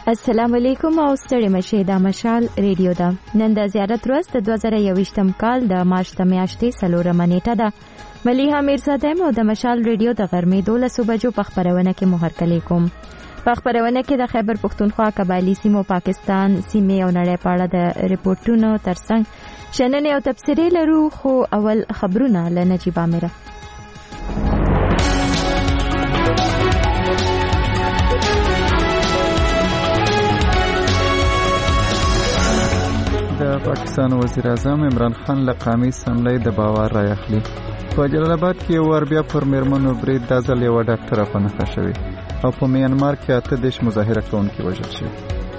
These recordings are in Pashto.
السلام علیکم او ستړي مشه د مشال ریډیو ده. نن د زیارت ورځ د 2021م کال د مارچ د میاشتې 4 نیټه ده. ملیحه میرزاده او د مشال ریډیو د غرمې 12 بجو په خبرونه کې محرکلې کوم. په خبرونه کې د خیبر پختونخوا قبایلی سیمو پاکستان سیمې او نړۍ په اړه د ریپورتونو ترڅنګ شننې او تبصرې لرو، خو اول خبرونه له نجیب عامره. د پاکستان وزیر اعظم عمران خان له قومي اسمبلی د باور رای اخلي. په جلال آباد کې ور بیا پر میرمنو برید د ځل یو ډاکټر په نښه شوی او په میانمار کې 8 مظاهره کوونکي وژل شوي.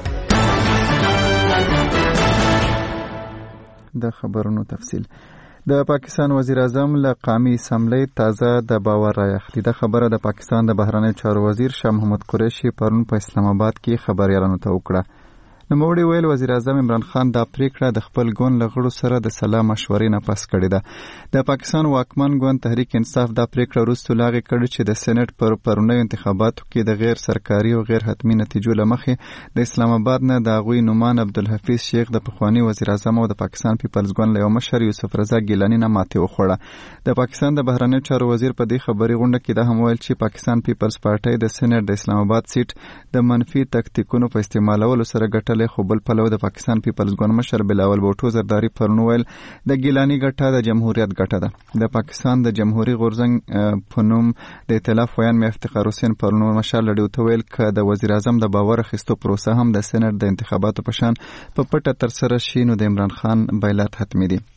د خبرونو تفصیل. د پاکستان وزیر اعظم له قومي اسمبلی تازه د باور رای اخلي. د خبره د پاکستان د بهرنیو چارو وزیر شاه محمود قریشي پرون په اسلام آباد کې خبريالانو ته وکړه. نوموړي ویل وزیر اعظم عمران خان دا پریکړه د خپل ګوند له غړو سره د سلا مشورې نه پس کړې ده. د پاکستان واکمن ګوند تحریک انصاف دا پریکړه وروسته لاغې کړې چې د سېنات پر پرونیو انتخاباتو کې د غیر سرکاري او غیر حتمي نتیجو لمخې د اسلام آباد نه د هغوی نومان عبدالحفیظ شیخ د پخوانی وزیر اعظم او د پاکستان پیپلز ګوند له یو مشر یوسف رضا ګیلاني نه ماتې وخوړه. د پاکستان د بهرنیو چارو وزیر په دې خبري غونډه کې دا هم ویل چې پاکستان پیپلز پارټي د سېنات د اسلام آباد سیټ د منفي تکتیکونو په استعمالولو سره ګټلې، خو بل پلو د پاکستان پیپلز ګوند مشر بلاول بوټو زرداری پرون ویل د ګیلانی ګټه د جمهوریت ګټه ده. د پاکستان د جمهوریت غورځنګ په نوم د ائتلاف ویان مې افتخار حسین پرون مشر لډیو ته ویل ک د وزیر اعظم د باور اخیستو پروسه هم د سېنات د انتخاباتو په شان په پټه تر سره شي، نو د عمران خان بایلات حتمی دي.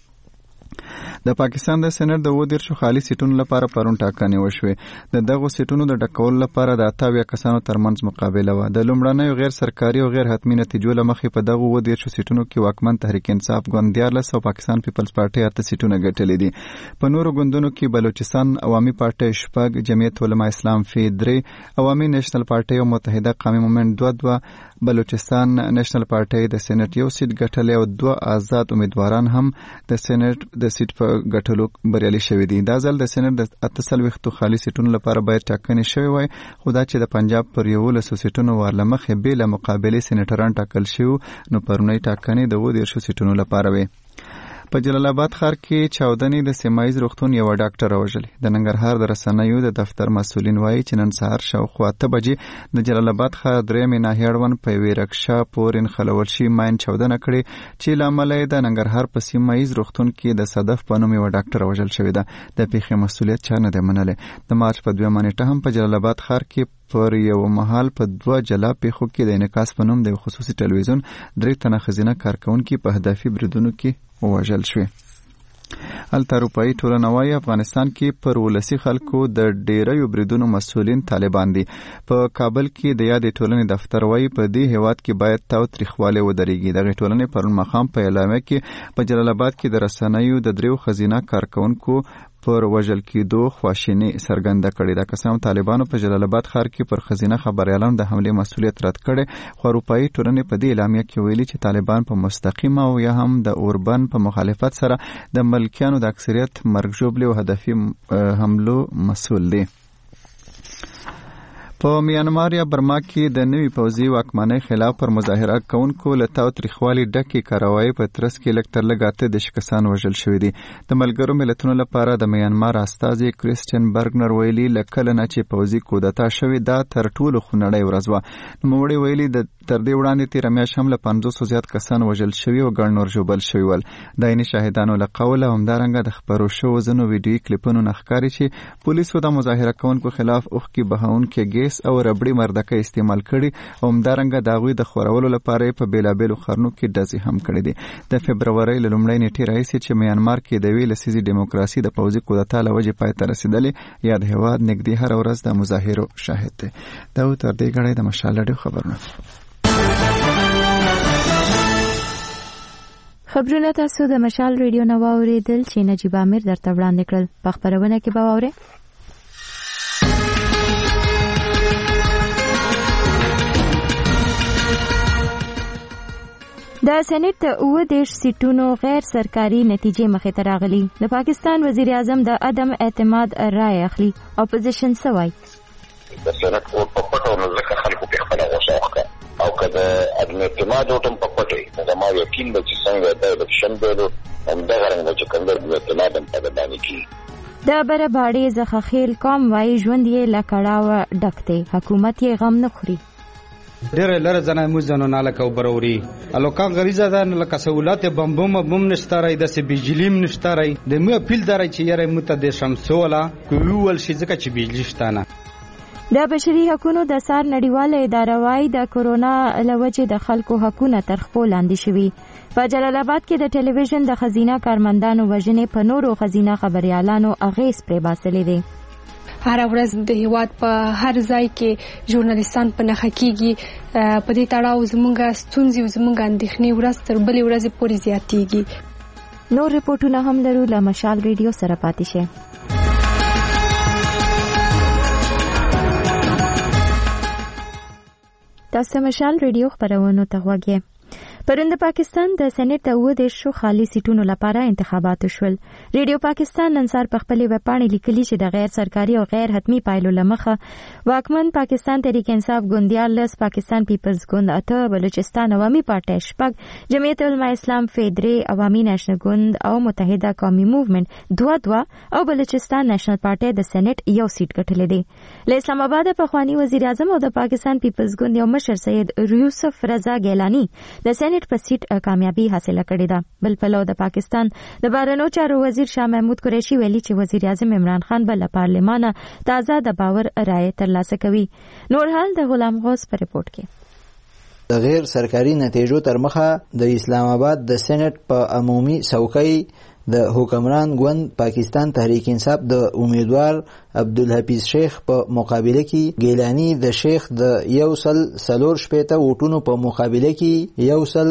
د پاکستان د سېنات د 20 خالي سیټونو لپاره پرون ټاکنې وشوې. د دغو سیټونو د ډکولو لپاره د 28 کسانو ترمنځ مقابله و. د لومړنیو غیر سرکاري او غیر حتمي نتیجو لمخې په دغو 20 سیټونو کې واکمن تحریک انصاف ګوند 14 او پاکستان پیپلز پارټي 8 سیټونه ګټلې دي. په نورو ګوندونو کې بلوچستان عوامي پارټي 8، جمعیت علماء اسلام فی 3، عوامي نېشنل پارټي او متحده قومي مومنت 2، بلوچستان نېشنل پارټي د سېنات یو سیټ ګټلې او 2 آزاد امیدواران هم د سېنات د سیټ په ګټلو بریالي شوي دي. دا ځل د سېنات د 48 خالي سیټونو لپاره باید ټاکنې شوی وای، خو دا چې د پنجاب پر 11 سیټونو ورلمخې بې له مقابلې سېنیټران ټاکل شوي، نو پرونی ټاکنې د 20 سیټونو لپاره وي. په جلال آباد ښار کې چاودنې د سیمایز روغتون یو ډاکټر وژلې. د ننګرهار د رسنیو د دفتر مسؤلین وایي چې نن سهار شاوخوا 8 بجې د جلال آباد ښار درېمې ناحیې اړوند په یوې رکشا پورې نښلول شوي ماین چاودنه کړې چې له امله یې د ننګرهار په سیمایز روغتون کې د صدف په نوم یو ډاکټر وژل شوی ده. د پیښې مسؤلیت چا نه دی منلی. د مارچ په 2 نیټه هم په جلال آباد ښار کې پر یو مهال په 2 جلا پیښو کې د انعکاس په نوم د خصوصي ټلویزیون 3 تنه ښځینه کارکونکي په هدفي بریدونو کې ووژل شوي. هلته اروپایي ټولنه وایي افغانستان کې پر ولسي خلکو د ډیریو بریدونو مسؤلین طالبان دي. په کابل کې د یادې ټولنې دفتر وایي په دې هیواد کې باید تاوتریخوالی ودرېږي. دغه ټولنې پرون ماښام په اعلامیه کې په جلال آباد کې د رسنیو د 3 ښځینه کارکونکو پر وژل کېدو خواشیني څرګنده کړې ده. قسم طالبانو په جلال آباد ښار کې پر ښځینه خبریالانو د حملې مسؤلیت رد کړي، خو اروپایي ټولنې په دې اعلامیه کې ویلي چې طالبان په مستقیم او یا هم د اوربن په مخالفت سره د ملکیانو د اکثریت مرګ ژوبلې او هدفي حملو مسؤل دي. په میانمار یا برما کې د نوي پوځي واکمنۍ خلاف پر مظاهره کوونکو له تاوتریخوالي ډکې کاروایۍ په ترڅ کې لږ تر لږه 8 کسان وژل شوي دي. د ملګرو ملتونو لپاره د میانمار استازي کریسټین برګنر ویلي له کله نه چې پوځي کودتا شوې ده تر ټولو خونړۍ ورځ وه. نوموړي ویلي تر دې وړاندې تېره میاشت هم له 500 زیات کسان وژل شوي او ګڼ نور ژوبل شوي ول. د عیني شاهدانو له قوله همدارنګه د خپرو شوو ځینو ویډیویي کلیپونو نه ښکاري چې پولیسو د مظاهره کوونکو خلاف اوښکې بهونکي ګیس او ربړي مردکه استعمال کړي او همدارنګه د هغوی د خورولو لپاره په بیلابیلو خرنو کې ډزې هم کړي دي. د فبرورۍ له لومړۍ نیټې راهیسې چې میانمار کې د یوې لسیزې ډیموکراسي د پوځي کودتا له وجې پای ته رسېدلې، یا د هېواد نږدې هره ورځ د مظاهرو شاهد دی. دا و تر دې ګړی د مشال راډیو خبرونه. خبرونه تاسو د مشال ریډیو نه واورېدل چې نجیب عامر درته وړاندې کړل. په خبرونه کې به واورئ د سېنات د 19 سیټونو غیر سرکاري نتیجې مخې ته راغلي. د پاکستان وزیر اعظم د عدم اعتماد رای اخلي. اپوزیشن څه وایي؟ د سېنات په پټو نو ځکه خلکو په خپله غوسه وکړه او که د عدم اعتماد وټم په پټه زما یقین دی چې څنګه د الیکشن دی همدغه رنګ چې کوم د اعتماد په باندې کی د برباړې زخخیل قوم وای ژوند یې لکړاو ډکته حکومت یې غم نه خوري ډېر لره ځنه موزنه نه لکه وبروري الوکا غریزه ده لکه سہولت بم نشتاري د سی بجلیم نشتاري د مو پیل درای چې یاره متد شمسولا کوول شي ځکه چې بجلی شتانه د بشري حقوقو د سار نړیواله اداره وايي د کورونا لوجه د خلکو حقوقونه تر خپل لاندې شوي په جلال آباد کې د ټلویزیون د خزینه کارمندانو وژنې په نورو خزینه خبريالانو اغیز پرې باسلې دي هر ورځ د هیواد په هر ځای کې ژورنالیستان په نخښه کیږي په دې تړاو زمونږه ستونزې او زمونږه اندېښنې ورځ تر بلې ورځې پورې زیاتېږي نور رپورټونه هم لرو له مشال ریډیو سره پاتې شئ تاسو مشال ریډیو خبرونه ته وګورئ پرون د پاکستان د سېنات د 10 خالي سیټونو لپاره انتخابات شول ریډیو پاکستان انصار په خپل ویبپاڼه لیکلي چې د غیر سرکاري او غیر حتمی پایلو لمخه واکمن پاکستان تحریک انصاف ګوندیال لس پاکستان پیپلز ګوند اته بلوچستان عوامي پارټي شپږ جمعیت العلماء اسلام فیدرې عوامي نېشنل ګوند او متحده قومي موومېنټ دوه او بلوچستان نېشنل پارټي د سېنات یو سیټ ګټلې دي له اسلام آباد په خواني وزیر اعظم او د پاکستان پیپلز ګوند یو مشر سید یوسف رضا ګیلانی د سېنات په سیټ کامیابی حاصله کړې ده بل پلو د پاکستان د بهرنیو چارو وزیر شاه محمود قریشي ویلي چې وزیر اعظم عمران خان به له پارلمانه تازه د باور رائے ترلاسه کوي نور حال د غلام غوث په رپورت کې د غیر سرکاري نتیجو تر مخه د اسلام آباد د سېنات په عمومي څوکۍ د حکمران ګوند پاکستان تحریک انصاف د امیدوار عبدالحفیظ شیخ په مقابله کې ګیلانی د شیخ د 140 ووټونو په مقابله کې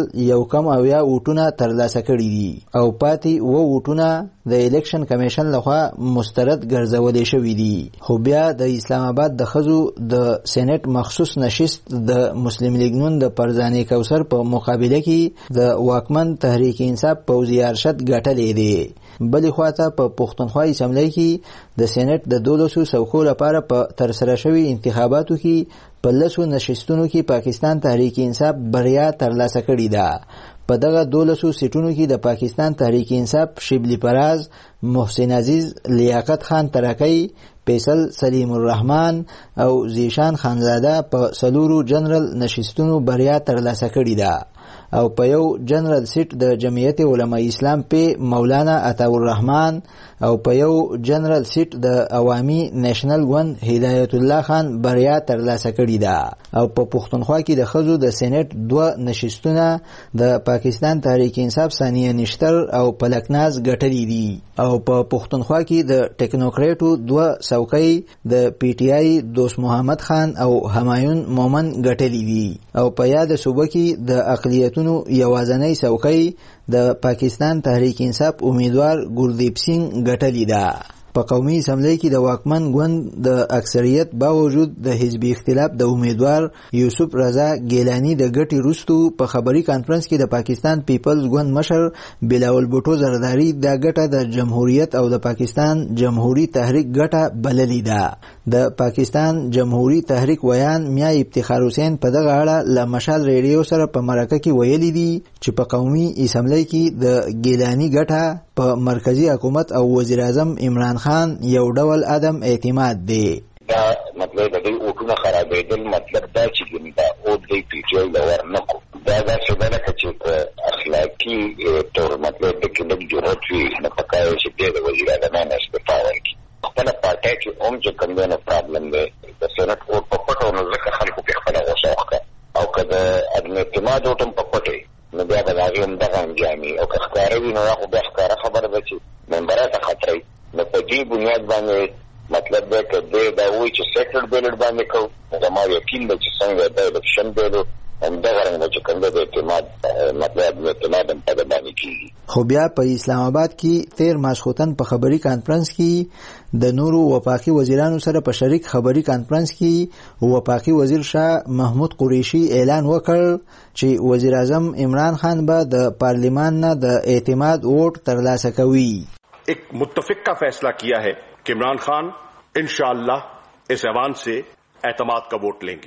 101 ووټونه ترلاسه کړي دي او پاتې و ووټونه د الیکشن کمیشن لخوا مسترد ګرځولې شوې دي خو بیا د اسلام آباد د خزو د سېنات مخصوص نشست د مسلم لیگ نون د پرزانی کوثر په مقابله کې د واکمن تحریک انصاف پوځي ارشد ګټلې دي بلې خواته په پښتونخوا اسمبلی کې د سېنات د 1200 څوکو لپاره په ترسره شوي انتخاباتو کې په 10 نشستونو کې پاکستان تحریک انصاف بریا ترلاسه کړې ده په دغه 1200 سیټونو کې د پاکستان تحریک انصاف شبلی پراز محسن عزیز لیاقت خان ترکی فیصل سلیم الرحمن او زیشان خانزاده په سلورو جنرال نشستونو بریا ترلاسه کړې ده او په یو جنرال سیټ د جمعیت علماء اسلام په مولانا عطا الرحمن او په یو جنرال سیټ د عوامي نېشنل ګوند هدایت الله خان بریا ترلاسه کړې ده او په پښتونخوا کې د خزو د سېنات 2 نشستونه د پاکستان تحریک انصاف ثانیه نشتر او پلکناز ګټلې دي او په پښتونخوا کې د ټیکنوکریټو 2 څوکۍ د پی ټی آی دوست محمد خان او همایون مومن ګټلې دي او په یاد صوبه کې د اقلیتونو یوازنۍ څوکۍ د پاکستان تحریک انصاف امیدوار ګوردیپ سینګ ګټلې ده په قومي اسمبلی کې د واکمن ګوند د اکثریت باوجود د حزبي اختلاف د امیدوار یوسف رضا ګیلانی د ګټي روستو په خبري کانفرنس کې د پاکستان پیپلز ګوند مشر بلاول بوټو زرداری د ګټه د جمهوریت او د پاکستان جمهوری تحریک ګټه بللې ده د پاکستان جمهوری تحریک ویان میا افتخار حسین په دغه اړه له مشال ریډیو سره په مرکه کې ویلي دي چې په قومي اسمبلی کې د ګیلانی ګټه په مرکزی حکومت او وزیر اعظم عمران خان یو ډول عدم اعتماد دی دا مطلب د اوټونه خرابېدل مطلب دا چې دا او د پی ټی آی لور نه کو دا څه ده چې اخلاقی تور مطلب د کله جوړت وي نه پکای چې د وزیر اعظم نه استفاده وکړي خپل پارټي چې اوم چې کوم نه پرابلم دی د سېنات او په پټو نو ځکه خلکو په خپل غوښه او کله عدم اعتماد او په پټي نو بیا د هغه هم دغه انجامي او که ښکارې نو هغه بیا ښکاره خبره ده چې ممبرات خطرې نو په دې بنیاد باندې مطلب دا چې دا وایي چې سیکرټ بیلډ باندې کو زما یقین دی چې څنګه د الیکشن بیلډ همدغه رنګ چې کوم د اعتماد مطلب اعتماد په باندې کیږي خو بیا په اسلام آباد کې 13 ماسخوتن په خبري کانفرنس کې د نورو وفاقي وزیرانو سره په شریک خبري کانفرنس کې وفاقي وزیر شاه محمود قریشي اعلان وکړ چې وزیر اعظم عمران خان به د پارلیمان نه د اعتماد ووټ ترلاسه کوي ایک متفق کا فیصلہ کیا ہے کہ عمران خان انشاءاللہ اس ایوان سے اعتماد کا ووٹ لیں گے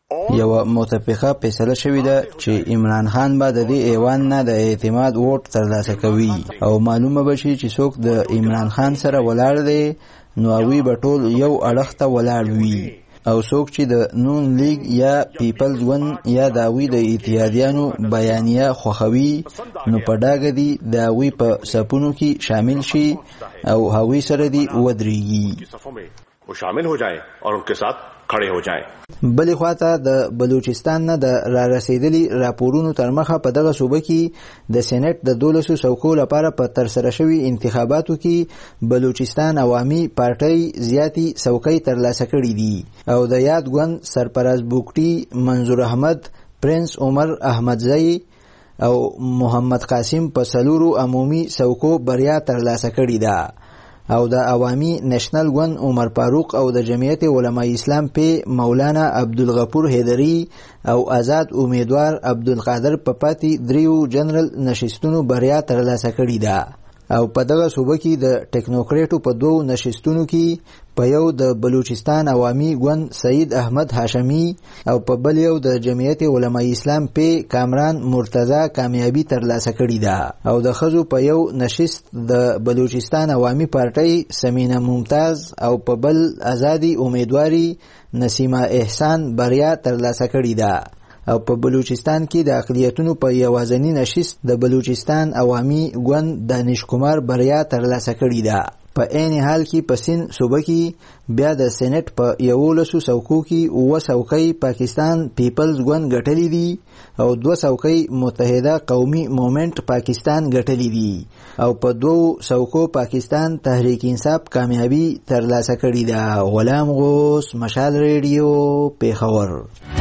یو متفقه فیصله شوې ده چې عمران خان به د دې ایوان نه د اعتماد ووټ ترلاسه کوي او معلومه بشي چې څوک د عمران خان سره ولاړ دی نو هغوی به ټول یو اړخ ته ولاړ وي او څوک چې د نون لیگ یا پیپلز ګوند یا د هغوی د اتحادیانو بیانیه خوښوي نو په ډاګه دي د هغوی په صفونو کې شامل شي او هغوی سره دي ودرېږي वो शामिल हो जाए और उनके साथ खड़े हो जाए. بلې خواته د بلوچستان نه د را رسیدلي راپورونو تر مخه په دغه صوبه کې د سېنات د 12 څوکو لپاره په ترسره شوي انتخاباتو کې بلوچستان عوامي پارټۍ زیاتي څوکۍ ترلاسه کړي دي او د یاد ګوند سرپرست بوکټي منظور احمد پرنس عمر احمدزئی او محمد قاسم په 4 عمومي څوکو بریا ترلاسه کړي ده او د عوامي نېشنل ګوند عمر فاروق او د جمعیت علماء اسلام په مولانا عبدالغفور حیدری او آزاد امیدوار عبدالقادر په پاتې 3 جنرال نشستونو بریا ترلاسه کړې ده او په دغه صوبه کې د ټیکنوکریټو په 2 نشستونو کې په یو د بلوچستان عوامي ګوند سید احمد هاشمی او په بل یو د جمعیت علماء اسلام په کامران مرتضی کامیابی ترلاسه کړې ده او د خزو په یو نشست د بلوچستان عوامي پارټۍ سمینه ممتاز او په بل آزادی امیدواری نسیمه احسان بریا ترلاسه کړې ده او په بلوچستان کې د اقلیتونو په یوازنی نشست د بلوچستان عوامي ګوند دانش کمار بریا ترلاسه کړې ده په عین حال کې په سین صوبه کې بیا د سېنات په 11 څوکو کې 9 څوکۍ پاکستان پیپلز ګوند ګټلې دي او 2 څوکۍ متحده قومي موومېنټ پاکستان ګټلې دي او په 2 څوکو پاکستان تحریک انصاف کامیابی ترلاسه کړې ده. غلام غوث، مشال ریډیو، پیښور.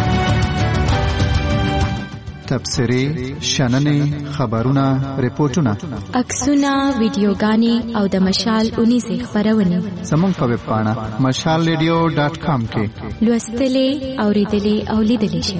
تبصرې، شننې، خبرونه، ریپورتونه، عکسونه، ویډیوګانې او د مشال 19 خبرونه زموږ په ویب پاڼه mashalradio.com کې لوستلې، اوریدلې او لیدلې شئ.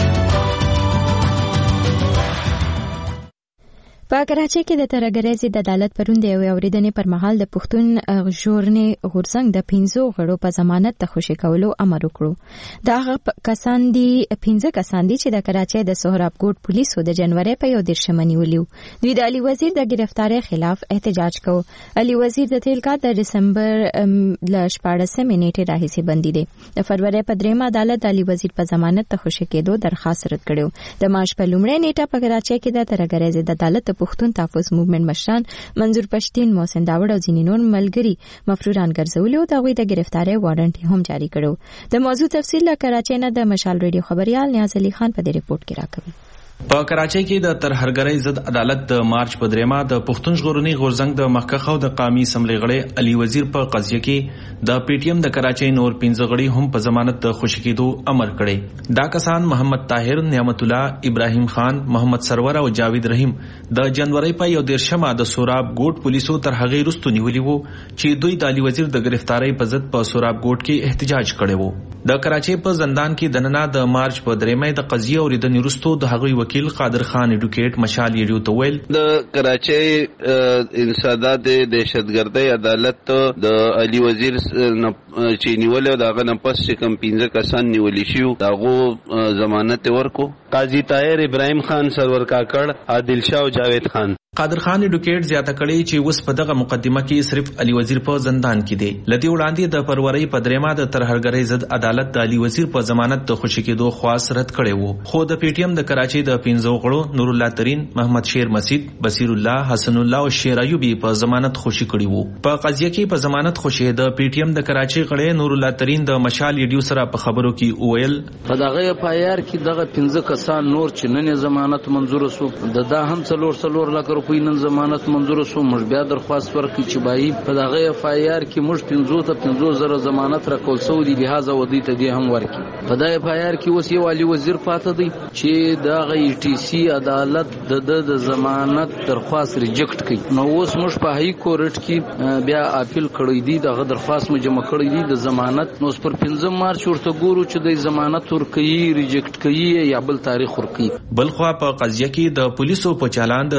په کراچۍ کې د ترهګرۍ ضد عدالت پرون د یوې اورېدنې پر مهال د پښتون ژغورنې غورځنګ د 15 غړو په ضمانت د خوشي کولو امر وکړو. دا هغه کسان دي 15 کسان دي چې د کراچۍ د سهراب ګوټ پولیسو د جنوري په 11 نیولیو. دوی د علي وزیر د گرفتاری خلاف احتجاج کو. علي وزیر د تیل کار د دسمبر ل 14 نیټه راهیسې بندي دي. د فروری په 3 عدالت د علي وزیر په ضمانت د خوشي کېدو درخواست رد کړو. د مارچ په لومړۍ نیټه په کراچۍ کې د ترهګرۍ ضد عدالت پښتون تحفظ موومېنټ مشران منظور پښتين، محسن داوړ او ځینې نور ملګري مفروران ګرځولي او د هغوی د گرفتاری وارنټ هم جاری کړو. د موضوع تفصیل له کراچۍ نه د مشال ریډیو خبريال نیاز علي خان په دې ریپورت کې راکوي. په کراچۍ کې د ترهګرۍ ضد عدالت د مارچ په 3 د پښتون ژغورنې غورځنګ د مخکښ او د قومي اسمبلی غړي علي وزیر په قضیه کې د پی ټی ایم د کراچۍ نور 15 غړي هم په ضمانت د خوشي کېدو امر کړي. دا کسان محمد طاهر، نعمت الله، ابراهیم خان، محمد سرور او جاوید رحیم د جنوري په 11 د سوراب ګوټ پولیسو تر هغه وروسته نیولي وو چې دوی د علي وزیر د گرفتاری په ضد په سوراب ګوټ کې احتجاج کړي وو. د کراچۍ په زندان کې د نن د مارچ په 3 د قضیه اوریدنې وروسته د هغوی وکیل قادر خان ایډوکیټ مشال ریډیو ته ویل د کراچۍ انسداد دهشتګردۍ عدالت د علي وزیر چې نیول دا غن پس چې کم 15 کسان نیول شي داغو ضمانت ورکو. قاضي طاهر، ابراهیم خان، سرور کاکړ، عادل شاه او جاوید خان. قادر خان ایډوکیټ زیاته کړي چې اوس په دغه مقدمه کې صرف علي وزیر په زندان کې دی. لدی وړاندې د فروری په 3 د ترهګرۍ ضد عدالت د علي وزیر په ضمانت د خوشي کېدو خواست رد کړي وو. خو د پی ټی ایم د کراچۍ د 15 غړو نور الله ترين، محمد شیر مسید، بصیر الله، حسن الله او شیر ایوبی په ضمانت خوشي کړي وو. په قضیه کې په ضمانت خوشي د پی ټی ایم د کراچۍ غړي نور الله ترين د مشال ریډیو سره په خبرو کې وویل په دغه پایار کې دغه 15 کسان نور چې نن ضمانت منظور شو دا هم 4 لک روپۍ نن ضمانت منظور شو. موږ بیا درخواست ورکړو چې بای په دغه پایار کې موږ 15,000 ضمانت راکول سو دي، لہذا ودی ته دې هم ورکړي. په دغه پایار کې اوس یو علي وزیر پاتې دی چې دغه ای ټي سی عدالت د ضمانت درخواست ریجیکټ کړي. نو اوس موږ په هاي کورټ کې بیا اپیل کړی دی، دغه درخواست مجمع کړی دی د ضمانت. نو پر 15 مارچ ورته ګورو چې د ضمانت ورکړي ریجیکټ کړي یا بل تاریخ ورکړي. بلخوا په قضیه کې د پولیسو په چالان د ترهګرۍ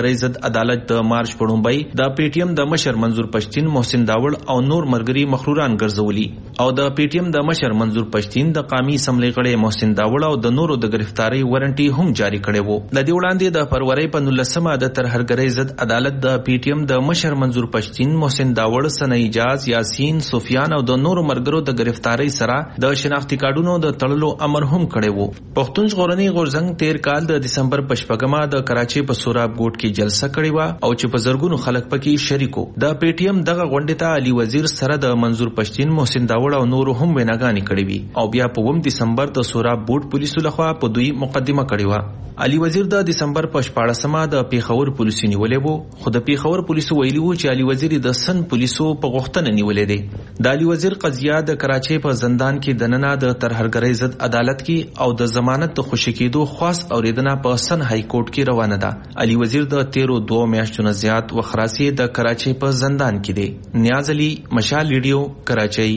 ترهرګرۍ ضد عدالت د مارچ په لومړی د پی ټی ایم د مشر منظور پښتین، محسن داوړ او نور مرګري مخروران ګرځولي او د پی ټی ایم د مشر منظور پښتین د قومي اسمبلی غړي محسن داوړ او د نورو د گرفتاری وارنټي هم جاری کړي وو. د دې وړاندې د فروری په 19مه د ترهرګرۍ ضد عدالت د پی ټی ایم د مشر منظور پښتین، محسن داوړ، سنیجاز، یاسین، سفیان او د نورو مرګرو د گرفتاری سره د شناختی کارډونو د تړلو امر هم کړي وو. پښتون ژغورني غورځنګ تیر کال د دسمبر په 8مه د کراچي په سوراب ګوټ کې جلسه کړې و او چې په زرګونو خلک پکې شریکو. د پی ټی ایم دغه غونډې ته علي وزیر سره د منظور پښتین، محسن داوړ او نورو هم ویناګانې کړې وي او بیا په 9 دسمبر د سوراب ګوټ پولیسو لخوا په دوی مقدمه کړې و. علي وزیر د دسمبر په 14مه د پیښور پولیسو نیولې وو، خو د پیښور پولیسو ویلي وو چې علي وزیر د سن پولیسو په غوښتنه نیولې دي. د علي وزیر قضیه د کراچي په زندان کې دننه د ترهرګرۍ ضد عدالت کې او د ضمانت د خوشی کېدو خاص اوریدنه په سن های کورټ کې روانه ده. علي وزیر د 13 میاشتو نه زیات وخراسي د کراچي په زندان کې دی. نیاز علي، مشال ریډیو، کراچي.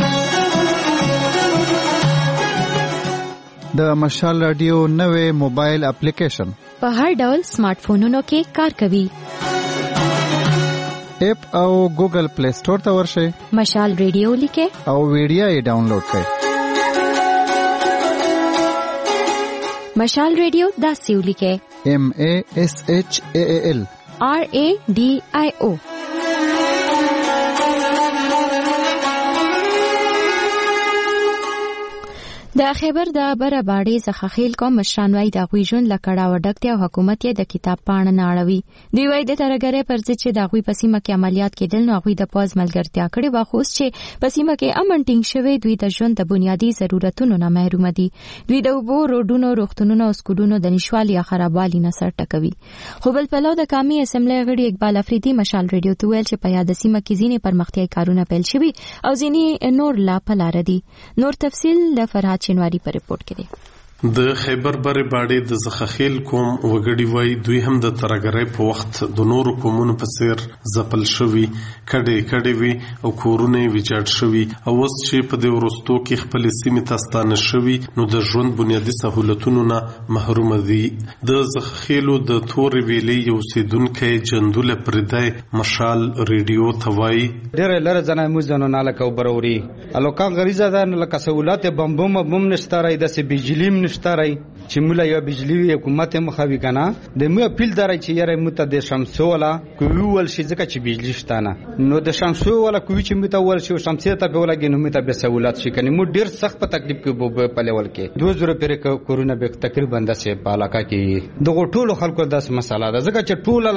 د مشال رادیو نوې موبایل اپلیکیشن په هر ډول سمارټ فونونو کې کار کوي. اپ او ګوګل پلی سٹور ته ورشئ، مشال ریډیو لیکئ او ویډیو یې ډاونلوډ کړئ. مشال ریډیو داسې ولیکئ: MASHAAL RADIO. د خیبر د براباړې څخه خیل کوم مشران وای د غوي ژوند لکړه وډکته او حکومت یې د کتاب پاڼه نه اړوي. دی وای د ترګره پر چې د غوي پسیمه کې عملیات کېدل نو غوي د پوز ملګرتیا کړي واخوس چې پسیمه کې امن ټینګ شوی دوی د ژوند د بنیادی ضرورتونو نه محروم دي. دوی د وبو روډونو، روغتونونو او سکولونو د نشوالي یا خرابوالي نه سر ټکوي. خو بل پلو د قومي اسمبلی غړي اقبال افریدي مشال ریډیو ته ویل چې په یاد سیمه کې ځینې پرمختیايي کارونه پیل شوي او ځینې نور لا پلار دي. نور تفصیل د فرحات چنواری پر رپورټ کړي. د خیبر برې باړې د زخخیل کوم وګړي وای دوی هم د ترګرۍ په وخت د نورو قومونو په څیر ځپل شوي، کډې وي او کورونه ویجاړ شوي او اوس چې په دې ورستو کې خپل سیمې ته ستانه شوي نو د ژوند بنیادي سہولتونو نه محروم دي. د زخخیلو د تورې ویلې یو اوسیدونکی جندول پردای مشال ریډیو ته وای ډېر لره ځنه موزونو نه لکه بروري الوکا غریزه ده لکه سہولت بم نشتاري د سي بجلی نشتاري چې مولا یو بجلی حکومت مخاوي کنه د مو اپیل داري چې یاره مت د شمسو ولا کوول شي ځکه چې بجلی شتانه نو د شمسو ولا کوي چې مت ول شي شمسي ته په ولګي نو مت به سہولت شي کنه مو ډیر سخت په تکلیف کې په لیول کې 2000 پر کورونا به تقریبا د سه په علاقه کې د ټولو خلکو داس مسله ده ځکه چې ټول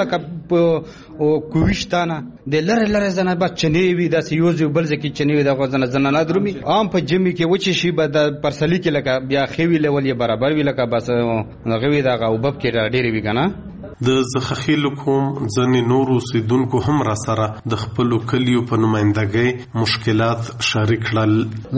علاقه او کويشتانه د لره زنه بچنی وي د یوز بل ځکه چنی وي د غزنه زنه درومي عام په جمی کې وچی شي به د پرسلی کې لکه بیا خوي لیول یې برابر وی لکه بس غوي دا غوبب کې ډېری وی کنه. د زخخیل کوم ځنې نورو سیدونکو هم را سره د خپل کلیو په نمائندګۍ مشکلات شریک کړل.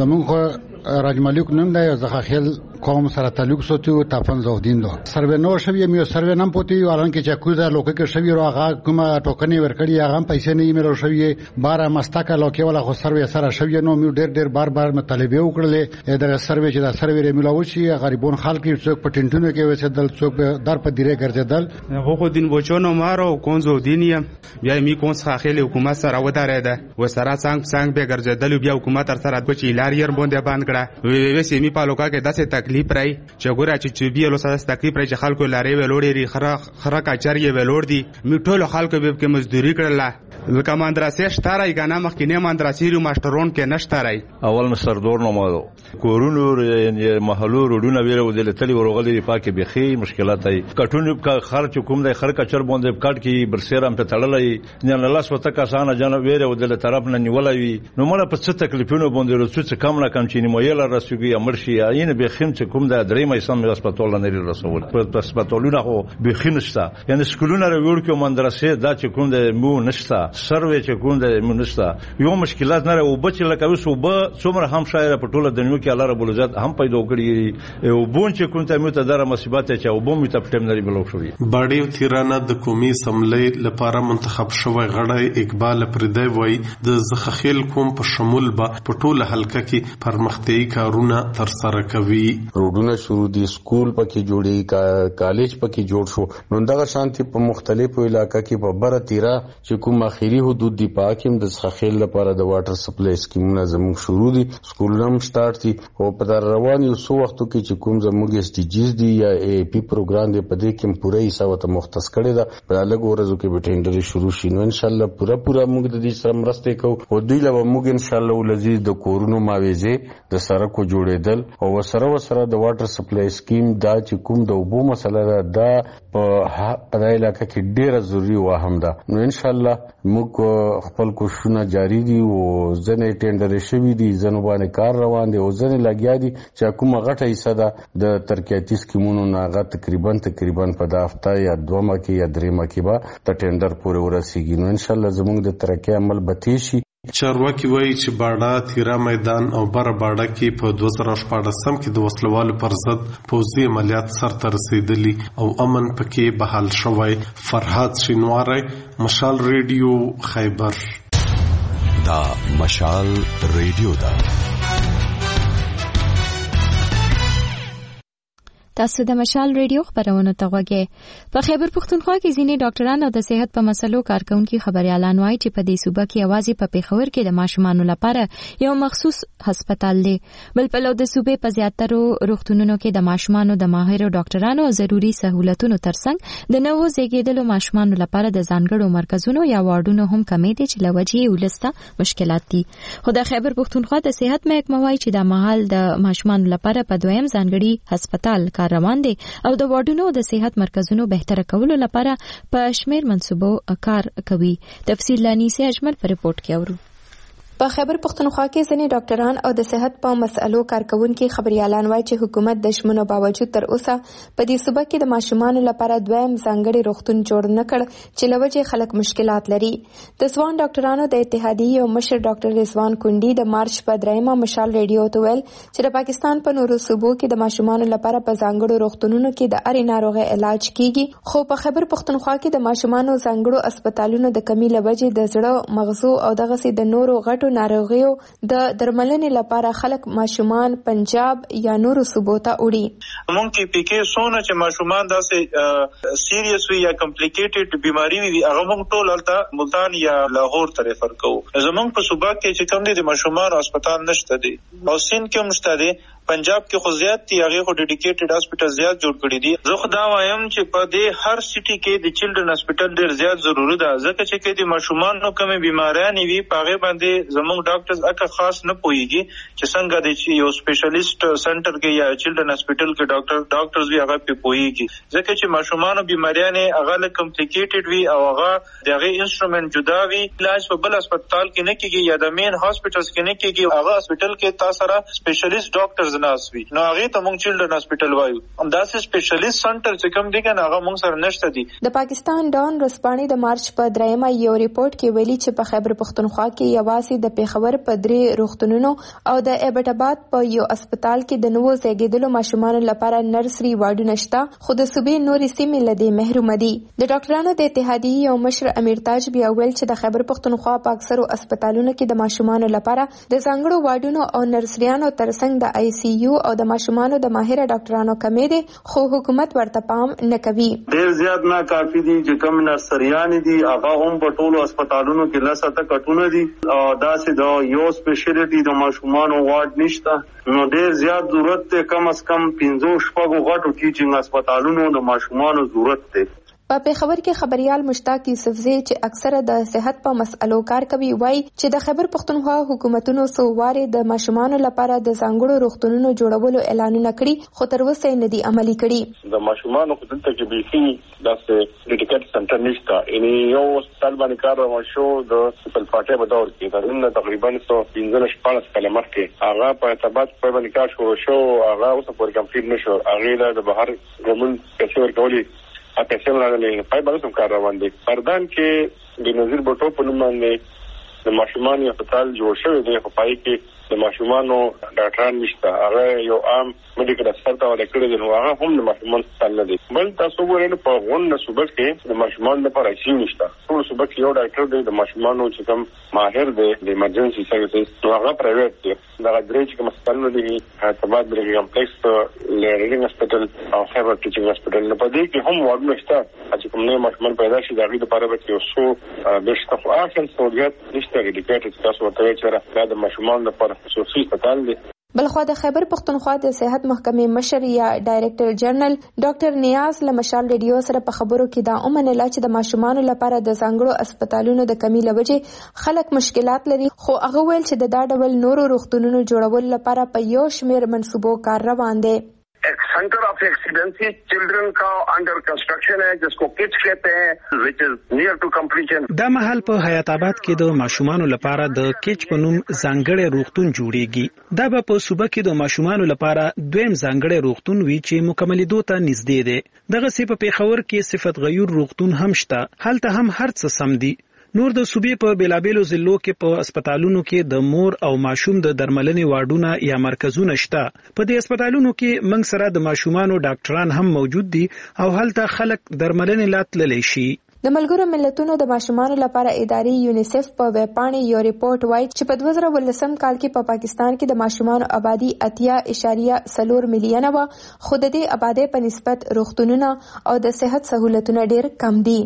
زمونږ راجملیک نن د زخخیل قوم سره تعلق ساتي او تافن زودین دو سروې نو شوی میو سروې نم پوتي وران کې چې کوزه لوکه کې شوی راغه کومه ټوکني ورکړي هغه پیسې نه یې شوی 12 مستقه لوکه ولا خو سروې سره شوی نو میو ډېر بار مطالبه وکړلې د سروې چې د سروې ملاو شي غریبون خلک څوک په ټینټونو کې وسدل څوک در په دیره ګرځیدل هغه دین بوچونو مارو کونزو دینیا بیا می کونس خاخیل حکومت سره ودارېده و سره څنګه به ګرځیدل بیا حکومت تر سره کوچی لاریر باندې باندې کړه وې سیمه په لوکا کې داسې تکلیف راي چې ګوره چې بیا له سره تکلیف راي چې خلکو لارې ولوړې خره کاچرې ولوړ دي میټول خلکو به کې مزدوري کړله لکه مدرسې شتارای غنا مخکینه مدرسې رو ماسترون کې نشتارای اول سردور نو مالو کورونو محلو روډونه ویره ودل تلی ورغلي پاکه بخي مشکلات ای کټونو کا خرچ کوم د خر کچر باندې کټ کی برسیرم ته تړلای نه الله سوته کسانه جن ویره ودل طرف نه نیولای نو مله په څه تکلیفونو باندې رسوڅ کم نه کم چینی مویل رسوږي امرشي عین بخیم چې کوم د درې مې سم هسپتال نه لري رسول په هسپتالونه خو بخینستا یعنی سکولونه ورو کې مدرسې دا چې کوم د مو نشتا سروې چې کوم د منستا یو مشکلات نه او بچ لکه وسو به څومره هم شاعر په ټوله دنیو کې الله رب العزت هم پیدا کړی او بون چې کوم ته مت دره مصیبت چې او بوم ته پټم نری بلوک شوی باډیو تیرانه د قومي اسمبلی لپاره منتخب شوی غړی اقبال پردای وای د زخخیل کوم په شمول به په ټوله حلقه کې پرمختیايي کارونه تر سره کوي. روډونه شروع دي، سکول پکې جوړي، کالج پکې جوړ شو. نو دغه شانتي په مختلفو علاقہ کې په بره تیرا چې کوم اخیری حدود دی پاکم د خخیل لپاره د واټر سپلای سکیمونه زموږ شروع دي، سکولونه هم سٹارټ دي او په در روان یو سو وختو کې چې کوم زموږ اس ډي جیز دی یا ای پی پروګرام دی په دې کې پوره حصہ وته مختص کړی دا په لږ ورځو کې به ټینډر شروع شي. نو ان شاء الله پوره موږ د دې سره مرسته کوو او دوی له موږ ان شاء الله ولزي د کورونو ماویزه د سړکو جوړېدل او سره د واټر سپلای سکیم دا چې کوم د اوبو مسله ده په دای علاقې کې ډیره ضروری و هم ده. نو ان شاء الله موږ خپل کوششونه جاری دي او ځنې ټینډر شوي دي، ځنه باندې کار روان دي او ځنه لګیا دي چې کومه غټه حصہ ده د ترقیاتي سکیمونو نه تقریبا په د هفته یا دومه کې یا دریمه کې به د ټینډر پورې ورسیږي. نو ان شاء الله زموږ د ترقی عمل به تیز شي. چارواکي وایي چې باډا، تیرا میدان او بره باډا کې په 2014 کې د وسلوالو پر ضد پوځي عملیات سرته رسیدلي او امن پکې بحال شوی. فرهاد شینواری، مشال ریډیو، خیبر. دا مشال ریډیو دا. تاسو د مشال ریډیو خبرونه ته غوږی. په خیبر پښتونخوا کې ځینې ډاکټران او د صحت په مسلو کارکونکي خبريالان وایي چې په دې صوبه کې اوازې په پیښور کې د ماشومانو لپاره یو مخصوص هسپتال دی، بل په لو د صوبې په زیاترو روغتونونو کې د ماشومانو د ماهرو ډاکټرانو او ضروري سہولتونو ترڅنګ د نوو زیږیدلو ماشومانو لپاره د ځانګړو مرکزونو یا وارډونو هم کمې دي چې لوجې ولسته مشکلات دي. خو د خیبر پښتونخوا د صحت محکمه وایي چې د مهال د ماشومانو لپاره په دویم ځانګړي هسپتال روان دي او د وارډونو د صحت مرکزونو بهتره کولو لپاره په شمیر منصوبو کار کوي. تفصیل لانی سي اجمل پر رپورت کې اورو. په خیبر پښتونخوا کې ځینې ډاکټران او د صحت په مسألو کارکونکي خبريالان وایي چې حکومت د شمنو باوجود تر اوسه په دې صوبه کې د ماشومانو لپاره دویم ځانګړي روغتون جوړ نه کړ چې لوجې خلک مشکلات لري. د ځوان ډاکټرانو د اتحادیې او مشر ډاکټر رضوان کونډي د مارچ په 3 مشال ریډیو ته ویل چې د پاکستان په نورو صوبو کې د ماشومانو لپاره په ځانګړو روغتونونو کې د اړ ناروغي علاج کیږي، خو په خیبر پښتونخوا کې د ماشومانو ځانګړو هسپتالونو د کمی لوجې د زړه، مغزو او دغه سي د نورو غټو ناروغیو د درملنې لپاره خلک ماشومان پنجاب یا نورو صوبو ته وړي. مونږ کې پکې سونه چې ماشومان داسې سیریس وي یا کمپلیکیټډ بیماری وي، هغه مونږ ټول هلته ملتان یا لاهور ته ریفر کوو. زمونږ په صوبه کې چې کوم دي د ماشومان هسپتال نشته دي او سین کې هم نشته دي. پنجاب کې خو زیات دي، هغه خو ډیډیکیټډ هسپتال زیات جوړ کړی دي. زه خو دا وایم چې په دې هر سټي کې د چلډرن هسپتال ډیر زیات ضروري ده، ځکه چې د ماشومانو کومې بیماریاں وي پاغه باندې زموږ ډاکټرز اکه خاص نه پويږي چې څنګه د یو سپیشلیست سنټر کې یا چلډرن هسپتال کې ډاکټرز وی هغه په پويږي، ځکه چې ماشومانو بیماریاں هغه له کمپلیکیټډ وي او هغه دغه انسټرومنت جدا وي، علاج په بل هسپتال کې نه کیږي یا د مین هاسپټلز کې نه کیږي، هغه هسپتال کې تاسو سره سپیشلیست ډاکټرز ناس وي. نو هغه ته مونږ چلډرن هسپتال وایو، همداسې سپیشلیست سنټر چې کوم دی کنه هغه مونږ سره نشته دي. د پاکستان ډان رسپانی د مارچ په 3 یو ریپورت کې ویلي چې په خیبر پښتونخوا کې یوازې د پیښور په 3 روغتونونو او د ایبټ آباد په یو هسپتال کې د نوو زیږیدلو ماشومانو لپاره نرسري وارډونه شته، خو د صوبې نورې سیمې له دې محروم دي. د ډاکټرانو د اتحادیې او مشر امیر تاج بیا ویل چې د خیبر پښتونخوا په اکثرو هسپتالونو کې د ماشومانو لپاره د ځانګړو وارډونو او نرسریانو ترڅنګ د آی سی یو او د ماشومانو د ماهر ډاکټرانو کمې دي، خو حکومت ورته پام نه کوي. ډیر زیات نه کافي دي چې کوم نرسریان دي هغه هم په ټولو هسپتالونو کې لسته کټونه دي او داسې د یو سپیشلیټي د ماشومانو وارډ نشته. نو ډیر زیات ضرورت ته کم از کم 15 غټو ټیچینګ هسپتالونو د ماشومانو ضرورت دی. په پیښور کې خبريال مشتاق یوسفزی چې اکثره د صحت په مسألو کار کوي وایي چې د خیبر پښتونخوا حکومتونو سوواري د ماشومانو لپاره د ځانګړو روغتونونو جوړولو اعلانونه کړي، خو تر اوسه نه دي عملي کړي. د ماشومانو په دلته کې بيسي داسې ډیډیکیټ سنټر نشته، یعنی یو هسپتال باندې کار روان شو د خپل پټه په دور کې تقریبا 115 کاله مخکې هغه په ارتباط په باندې کار شو، هغه اوس پورې کمپلیټ نشو، هغه د بهر ګمون پیسې ورکولي اته څنګه پای باندې کار روان دي. پردان کې د نظیر بوټو په نوم باندې د ماشومانو هسپتال جوړ شوی دی، خو پای کې د ماشومانو ډاکټران نشته، هغه یو عام میډیکل افسر ته ورکړي دي، نو هغه هم د ماشومان سره نه دي. بل تاسو ګورئ په غونډه صوبه کې د ماشومان لپاره شي نشته. ټول صوبه کې یو ډاکټر دی د ماشومانو چې کوم ماهر دی د ایمرجنسي سرویسز، نو هغه پرایویټ دی. دا درې چې کوم هسپتالونه دي، حیدرآباد ملي کمپلیکس، لیډینګ هسپتال او خیبر ټیچینګ هسپتال، نو په دې کې هم وارډونه شته چې کوم نه ماشومان پیدا شي د هغې لپاره به یو څو بېشته خو اخر سہولیت نشته ډیډیکیټډ تاسو ورته وایئ چې دا د ماشومان لپاره خصوصي هسپتال دی. بلخوا د خیبر پختونخوا د صحت محکمې مشر یا ډایریکټر جنرال ډاکټر نیاز له مشال ریډیو سره په خبرو کې دا ومنله چې د ماشومانو لپاره د ځانګړو هسپتالونو د کمی له وجې خلک مشکلات لري، خو هغه ویل چې د دا ډول نورو روغتونونو جوړولو لپاره په یو شمېر منصوبو کار روان دی. Centre of excellency children का अंडर कंस्ट्रक्शन है जिसको किड्स कहते हैं which is near to completion. دا محل په حیات آباد کې د ماشومانو لپاره د کیچ په نوم ځانګړی روغتون جوړیږي. دا به په صوبه کې د ماشومانو لپاره دویم ځانګړی روغتون وي چې مکملېدو ته نږدې دی. دغه سی په پیښور کې صفت غیور روغتون هم شته. هلته هم هر څه سم دي. نور د صوبې په بیلابیلو ضلعو کې په هسپتالونو کې د مور او ماشوم د درملنې واردونه یا مرکزونه شته. په دې هسپتالونو کې موږ سره د ماشومانو ډاکټران هم موجود دي او هلته خلک درملنې لا تللی شي. د ملګرو ملتونو د ماشومانو لپاره ادارې یونیسف په ویبپاڼې یو ریپورت وایي چې په 2019 کال کې په پاکستان کې د ماشومانو آبادی 80.4 میلیونه وه، خو د دې آبادی په نسبت روغتونونه او د صحت سہولتونه ډېر کم دي.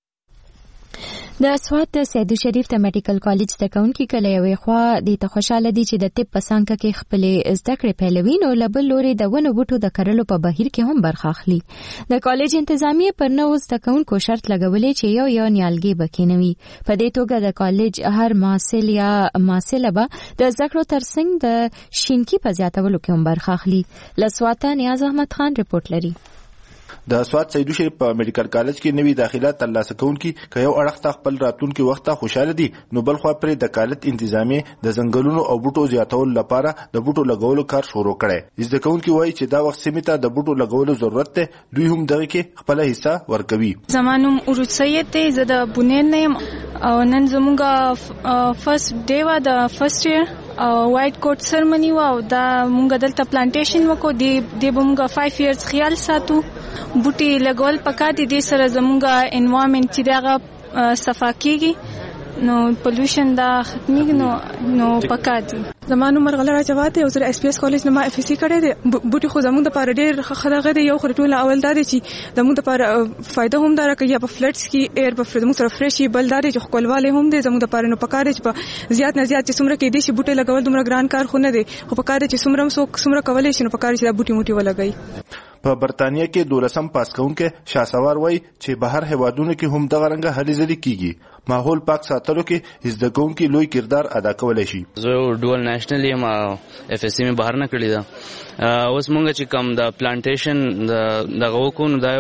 د سوات د سیدو شریف د میډیکل کالج زده کوونکي کله یوې خوا دې ته خوشحاله دي چې د طب په څانګه کې خپلې زده کړې پیلوي، نو له بل لورې د ونو بوټو د کرلو په بهیر کې هم برخه اخلي. د کالج انتظامیې پر نوو زده کوونکو شرط لګولی چې یو نیالګي به کینوي. په دې توګه د کالج هر محصل یا محصله به د زده کړو ترڅنګ د شینکي په زیاتولو کې هم برخه اخلي. له سواته نیاز احمد خان رپورټ لري. د سوات سیدو شریف په میډیکل کالج کې نوي داخله ترلاسه کوونکي که یو اړخ ته خپل راتلونکي وخت ته خوشاله دي، نو بل خوا پرې د کالج انتظامیې د ځنګلونو او بوټو زیاتولو لپاره د بوټو لګولو کار شروع کړی. زده کوونکي وایي چې دا وخت سیمې ته د بوټو لګولو ضرورت دی، دوی هم دغه کې خپله حصه ورکوي. زما نوم عروج سید دی، زه د بونیر نه یم او نن زموږ فرست ډے وه د فرست ایئر او وایټ کوټ سرمنی وه او دا مونږ دلته پلانټیشن وکړو. دې به مونږ 5 ایئرز خیال ساتو. بوټي لګول پکار دي، دې سره زمونږ انوایرمنټ چې دغه صفا کیږي، نو پولوشن دا ختمېږي، نو پکار دي. زما نوم مرغله راجوات دی او زه د اس پی اس کالج نه ما اف اس سی کړی دی. بوټي خو زموږ دپاره ډېر ښه دغه دی. یو خو ټول اول دا دی چې زموږ دپاره فایده هم دا راکوي، یا په فلډس کې ایر په زموږ سره فرش شي. بل دا دی چې ښکلوالی هم دی زموږ دپاره. نو پکار دی چې په زیات نه زیات چې څومره کېدای شي بوټي لګول دومره ګران کار خو نه دی، خو پکار دی چې څومره هم څوک څومره کولی شي، نو پکار دی چې دا بوټي ولګوي. په برتانیا کې 12 پاس کوونکي شاسوار وایي چې بهر هیوادونو کې هم دغه رنګه هلې ځلې کیږي. ماحول پاک ساتلو کې زده کوونکي لوی کردار ادا کولی شي. زه ډول نېشنل یم، اف اس سی مې بهر نه کړې ده. اوس مونږ چې کوم د پلانټیشن دغه وکړو، نو دا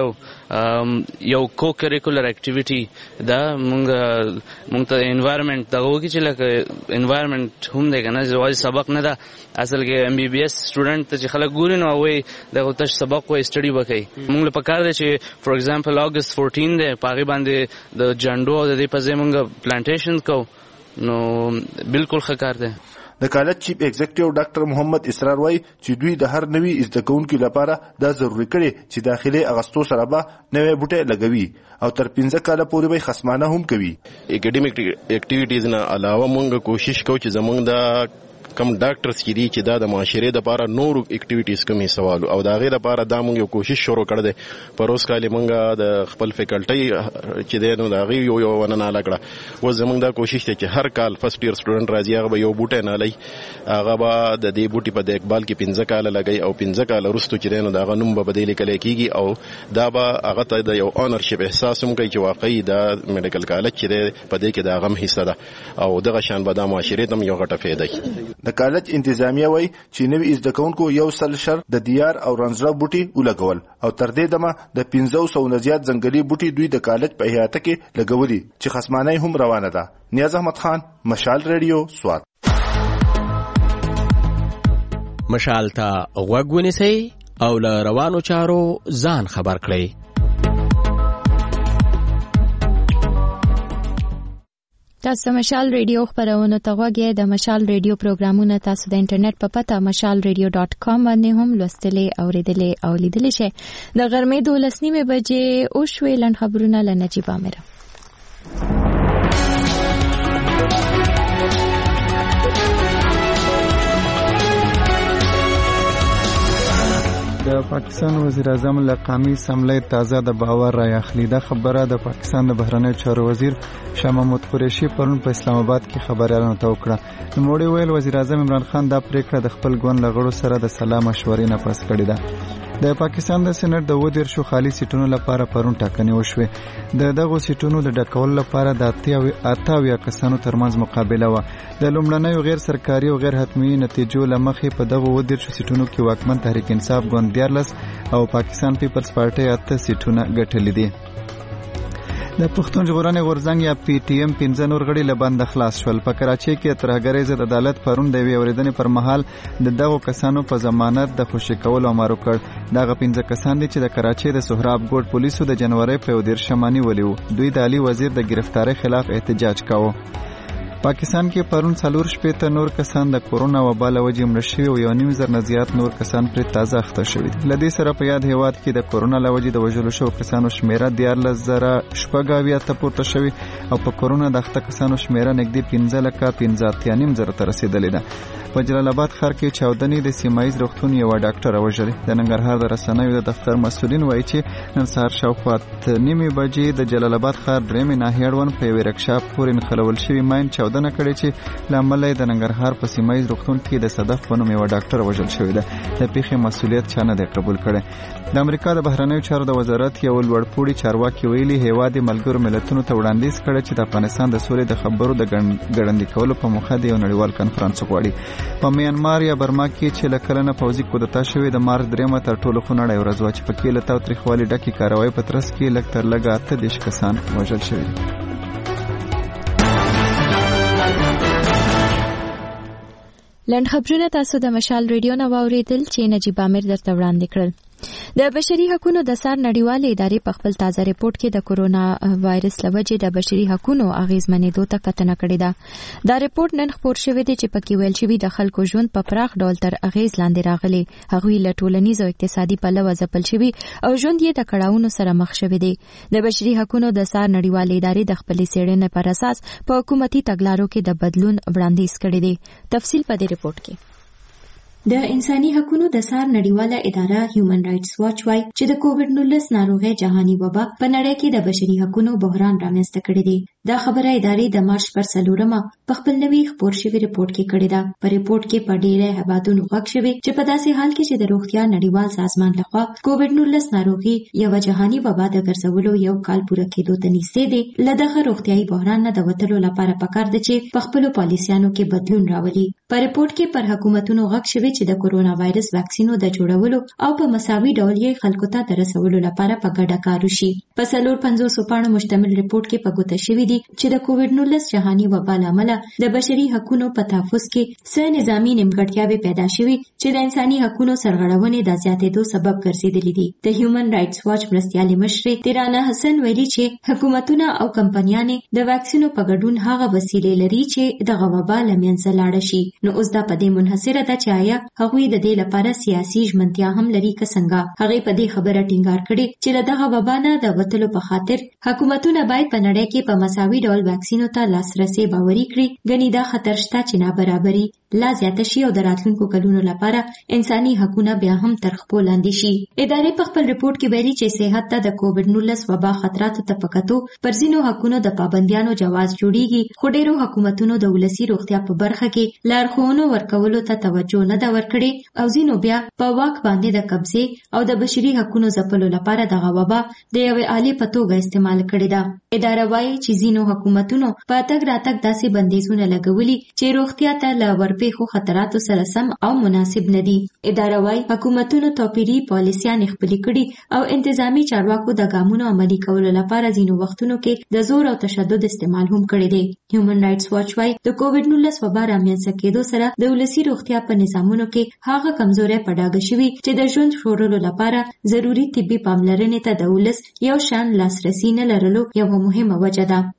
یو کو کریکولر اکټیویټي ده. مونږ ته انوایرمنټ دغه وکړي چې لکه انوایرمنټ هم دی که نه، یوازې سبق نه ده. اصل کې ایم بی بی ایس سټوډنټ ته چې خلک ګوري نو وایي دغه تش سبق وایي سټډي به کوي. مونږ له پکار دی چې فور ایگزامپل اګست 14 دی، په هغې باندې د جنډو او د دې په ځای مونږ پلانټیشن کوو، نو بالکل ښه کار دی. د کالج چیف ایگزیکټیو ډاکټر محمد اسرار وایي چې دوی د هر نوي زده کوونکي لپاره دا ضروري کړي چې داخلي اغستو سره به نوی بوټی لګوي او تر 15 کاله پورې به خصمانه هم کوي. اکیډمیک اکټیویټیز نه علاوه مونږ کوشش کوو چې زمونږ د کم ډاکټرز چې دي چې دا د معاشرې دپاره نورو اکټیویټیز کوم حسابالو او د هغې دپاره دا مونږ یو کوشش شروع کړی دی. په روز کال مونږ د خپل فیکلټۍ چې دی نو د هغې یو ونناله کړه. اوس زمونږ دا کوشش دی چې هر کال فرست ایئر سټوډنټ راځي، هغه به یو بوټی نالی، هغه به د دې بوټي په دیکبال کې 15 کاله لګوي او 15 کاله وروستو چې دی نو د هغه نوم به په دې لیکلی کېږي او دا به هغه ته د یو آنرشپ احساس هم کوي چې واقعي دا میډیکل کالج چې دی په دې کې د هغه هم حصه ده او دغه شان به دا معاشرې ته هم یو غټه فایده. د کالج انتظامیه وایي چې نوي زده کوونکو یو سل شر د دیار او رنځره بوټي ولګول او تر دې دمه د 500 نه زیات ځنګلي بوټي دوی د کالج په احاطه کې لګولي چې خصمانه هم روانه ده. نیاز احمد خان، مشال ریډیو، سوات. مشال ته غوږ ونیسئ او له روانو چارو ځان خبر کړئ. تاسو مشال ریډیو خبرونه ته غوږی د مشال ریډیو پروګرامونه تاسو د انټرنیټ په پته mashalradio.com باندې هم لوستلې اوریدلې او لیدلې شئ د غرمې 12:30 بجې او شوي لن خبرونه له نجيب عامر. د پاکستان وزیر اعظم له قومي اسمبلی تازه د باور را اخلي. دا خبره د پاکستان د بهرنیو چارو وزیر شاه محمود قریشي پرون په اسلام آباد کې خبريالانو ته وکړه. نوموړي ویل وزیر اعظم عمران خان دا پریکړه د خپل ګوند لغړو سره د سلا مشورې نه پس کړې ده. د پاکستان د سېنات د 20 خالي سیټونو لپاره پرون ټاکنې وشوې. د دغو سیټونو د ډکول لپاره د 88 کسانو ترمنځ مقابله و. د لومړنیو غیر سرکاري او غیر حتمي نتیجو لمخې په دغو 20 سیټونو کې واکمن تحریک انصاف ګوند 14 او پاکستان پیپلز پارټي 8 سیټونه ګټلې دي. د پښتون ژغورنې غورځنګ یا پی ټی ایم 15 نور غړي له بند خلاص شول. په کراچۍ کې ترهګرۍ ضد عدالت پرون د اوریدنې پر مهال د دغو کسانو په ضمانت د خوشي کول امر وکړ. دغه 15 کسان دي چې د کراچۍ د سهراب ګوټ پولیسو د جنوري په 13 ولیو. دوی د علي وزیر د گرفتاری خلاف احتجاج کاوه. پاکستان کې پرون 4 نور کسان د کورونا وبا له وجې مړه شوي او 1.5 نه زیات نور کسان پر تازه اخته شوي دي. لدې سره په یاد هیواد کې د کورونا له وجې د وژلو شوو کسانو شمیره 14,000 ته پورته شوي او په کورونا د اخته کسانو شمیره نږدې 15,000 ته رسیدلې ده. په جلال آباد ښار کې چاودنې د سیمایي روغتون یو ډاکټر وژلې. د ننګرهار د رسنیو د دفتر مسؤلین وایي چې نن سهار شاوخوا 9 بجې د جلال آباد ښار درېمې ناحیې اړوند په یوې رکشاپ پورې نښلول شوي ماین چاودنه کړې چې لامل یې د ننګرهار په سیمایي روغتون کې د صدف په نوم یو ډاکټر وژل شوی دی. د پیښې مسؤلیت چا نه دی قبول کړی. د امریکا د بهرنیو چارو د وزارت یو لوړپوړي چارواکي ویلي هیواد ملګرو ملتونو ته وړاندیز کړی چې د افغانستان د سولې د خبرو د ګړندي کولو په موخه د یو نړیوال کنفرانس وغواړي. په میانمار یا برما کې چې لکلنه پوځي کودتا شوې د مارچ 3 تر ټولو خونړۍ ورځ و چې پکې له تاوتریخوالي ډکې کاروایی په ترڅ کې لږ تر لږه 8 کسان وژل شوي دي. لنډ خبرونه تاسو د مشال ریډیو نه واوریدل چې نجيب عامر درته وړاندې کړل. د بشري حقوقو د سار نړیوالې ادارې په خپل تازه ریپورت کې د کورونا وایرس لوجې د بشري حقوقو اغیزمنېدو ته کتنه کړې ده. دا ریپورت نن خپور شوی دی چې پکې ویل شوی د خلکو ژوند په پراخ ډول تر اغیز لاندې راغلی. هغوی له ټولنیز او اقتصادي پلوه ځپل شوي او ژوند یې د کړاوونو سره مخ شوی دی. د بشري حقوقو د سار نړیوالې ادارې د خپلې څېړنې پر اساس په حکومتي تګلارو کې د بدلون وړاندیز کړی دی. تفصیل په دې ریپورت کې. د انساني حقوقو د سار نړیواله اداره هیومن رائټس واچ وايي چې د کووډ-19 ناروغي جهاني وبا په نړۍ کې د بشري حقوقو بحران رامنځته کړی دی. دا خبره ادارې د مارچ پر 4 په خپل نوي خبر شوی ریپورت کې کړې ده. په ریپورت کې په ډېرې هیوادونو غږ شوی چې په داسې حال کې چې د روغتیا نړیوال سازمان لخوا کووډ-19 ناروغي یو جهاني وبا د ګرځولو یو کال پوره کېدو ته نږدې دی. له دغه روغتیايي بحران نه د وتلو لپاره پکار ده چې په خپلو پالیسیانو کې بدلون راولي. په ریپورت کې پر حکومتونو غږ شوی چې د کورونا وایرس واکسینو د جوړولو او په مساوي ډول یې خلکو ته د رسولو لپاره په ګډه کار وشي. په 450 پاڼو مشتمل ریپورت کې په ګوته شوی دی چې د کووډ-19 جهاني وبا لامل د بشري حقوقو په تحفظ کې څه نظامی نیمګړتیاوې پیدا شوي چې د انساني حقوقو سرغړونې د زیاتېدو سبب ګرځېدلې دي. د هیومن رائټس واچ مرستیالي مشر تیرانه حسن ویلي چې حکومتونه او کمپنیانې د واکسینو په ګډون هغه وسیلې لري چې د وبا له منځه لاړ شي. نو اوس دا په دې منحصره ده چې آیا هغوی د دې لپاره سیاسي ژمنتیا هم لري که څنګه. هغه په دې خبره ټینګار کړي چې له دغه وبا نه د وتلو په خاطر حکومتونه باید په نړۍ کې په مساوي ډول واکسینو ته لاسرسي باوري کړي. ګنې دا خطر شته چې نابرابري لا زیاته شي او د راتلونکو کلونو لپاره انساني حقوقونه بیا هم تر خپل لاندې شي. ادارې په خپل ریپورت کې ویلي چې صحت ته د کووډ-19 وبا خطراتو ته پکاتو پر ځینو حقوقو د پابندیانو جواز جوړیږي، خو ډېرو حکومتونو د ولسي روغتیا په برخه کې لارښوونو ورکولو ته توجه نه ده ورکړې او ځینو بیا په واک باندې د قبضې او د بشري حقوقو ځپلو لپاره دغه وبا د یوې آلې په توګه استعمال کړې ده. اداره وایي چې ځینو حکومتونو په تګ راتګ داسې بندیزونه لګولي چې روغتیا ته له ورپېښو خطراتو سره سم او مناسب نه دي. اداره وایي حکومتونو توپیري پالیسیانې خپلې کړي او انتظامی چارواکو د ګامونو عملي کولو لپاره ځینو وختونو کې د زور او تشدد استعمال هم کړی دی. هیومن رائټس واچ وایي د کووډ-19 وبا رامنځته کېدو سره د ولسي روغتیا په نظامونو کې هغه کمزوري په ډاګه شوي چې د ژوند ژغورلو لپاره ضروري طبي پاملرنې ته د ولس یو شان لاسرسي نه لرلو یوه مهمه وجه ده.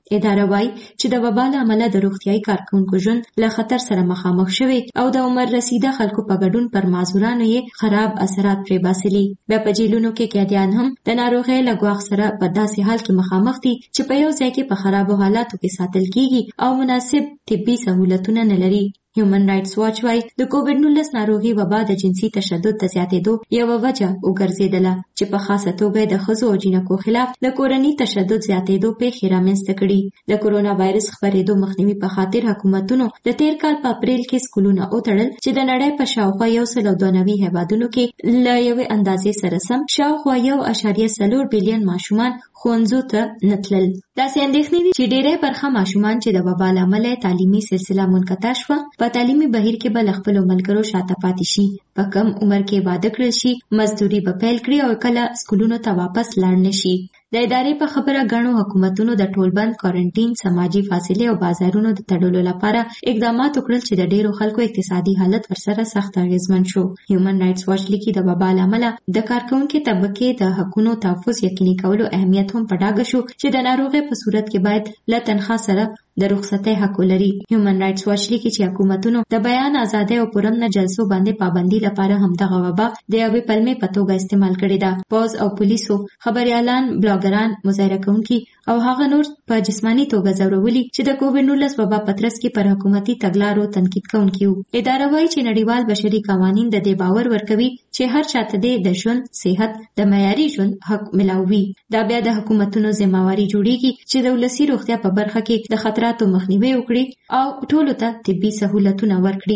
اداره وايي چې د وبا له امله د روغتیايي کارکونکو ژوند له خطر سره مخامخ شوی او د عمر رسیده خلکو په ګډون پر معذورانو یې خراب اثرات پرې باسلي. بیا په جیلونو کې قیدیان هم د ناروغۍ له ګواښ سره په داسې حال کې مخامخ دي چې په یو ځای کې په خرابو حالاتو کې ساتل کیږي او مناسب طبي سہولتونه نه لري. هیومن رائټس واچ وايي د کووډ-19 ناروغي وبا د جنسي تشدد د زیاتېدو یوه وجه وګرځېدله چې په خاصه توګه د ښځو او جینکو خلاف د کورني تشدد زیاتېدو پیښې رامنځته کړي. د کورونا وایرس خپرېدو مخنیوي په خاطر حکومتونو د تیر کال په اپریل کې سکولونه وتړل چې د نړۍ په شاوخوا 192 هیوادونو کې له یوې اندازې سره سم شاوخوا 1.4 بلین ماشومان ښوونځو ته نه تلل. داسې اندېښنې دي چې ډېری برخه ماشومان چې د وبا له امله تعلیمي سلسله منقطع شوه په تعلیمي بهیر کې به له خپلو ملګرو شاته پاتې شي، په کم عمر کې واده کړل شي، مزدوري به پیل کړي او کله سکولونو ته واپس لاړ نه شي. د ادارې په خبره ګڼو حکومتونو د ټولبند کوارنټین، سماجي فاصلې او بازارونو د تړلو لپاره اقدامات وکړل چې د ډېرو خلکو اقتصادي حالت ورسره سخت اغېزمن شو. هیومن رائټس واچ لیکي د وبا له امله د کارکوونکي طبقې د حقونو تحفظ یقیني کولو اهمیت هم په ډاګه شو چې د ناروغۍ په صورت کې باید له تنخوا سره د رخصتۍ حق ولري. هیومن رائټس واچ لیکي چې حکومتونو د بیان ازادۍ او پرامن جلسو باندې پابندي لپاره همدغه وبا د یوې پلمې په توګه استعمال کړې ده. پوز او پولیسو، خبريالان، بلاګران، مظاهره کوونکي او هغه نور په جسماني توګه ځورولي چې د کووډ-19 وبا په ترڅ کې پر حکومتي تګلارو تنقید کوونکي وو. اداره وايي چې نړیوال بشري قوانین د دې باور ورکوي چې هر چاته د ژوند، صحت، د معیاري ژوند حق ملاوي. دا بیا د حکومتونو ذمہواری جوړیږي چې د ولسي روغتیا په برخه کې د خطراتو مخنیوي وکړي او ټولو ته طبي سہولتونه ورکړي.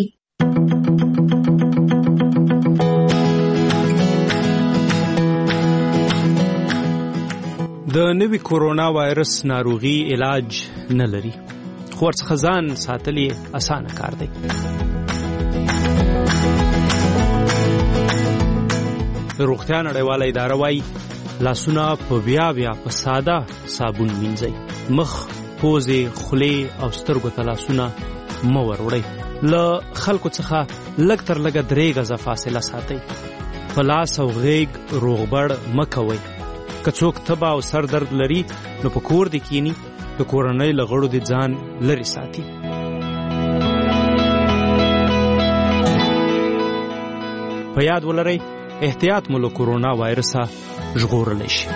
د نوي کورونا وایرس ناروغي علاج نه لري، خو ورڅخه ځان ساتل یې اسانه کار دی. روغتیا نړیواله اداره وايي لاسونه په بیا په ساده صابون وینځئ، مخ، پوزې، خولې او سترګو ته لاسونه مه وروړئ. له خلکو څخه لږ تر لږه 3 غزه فاصله ساتئ. په لاس او غیږ روغبړ مه کوئ. که څوک تبه او سر درد لري نو په کور دې کینی، د کورنۍ له غړو دې ځان لرې ساتي. په یاد ولرئ احتیاط مو له کورونا وایرسه ژغورلی شي.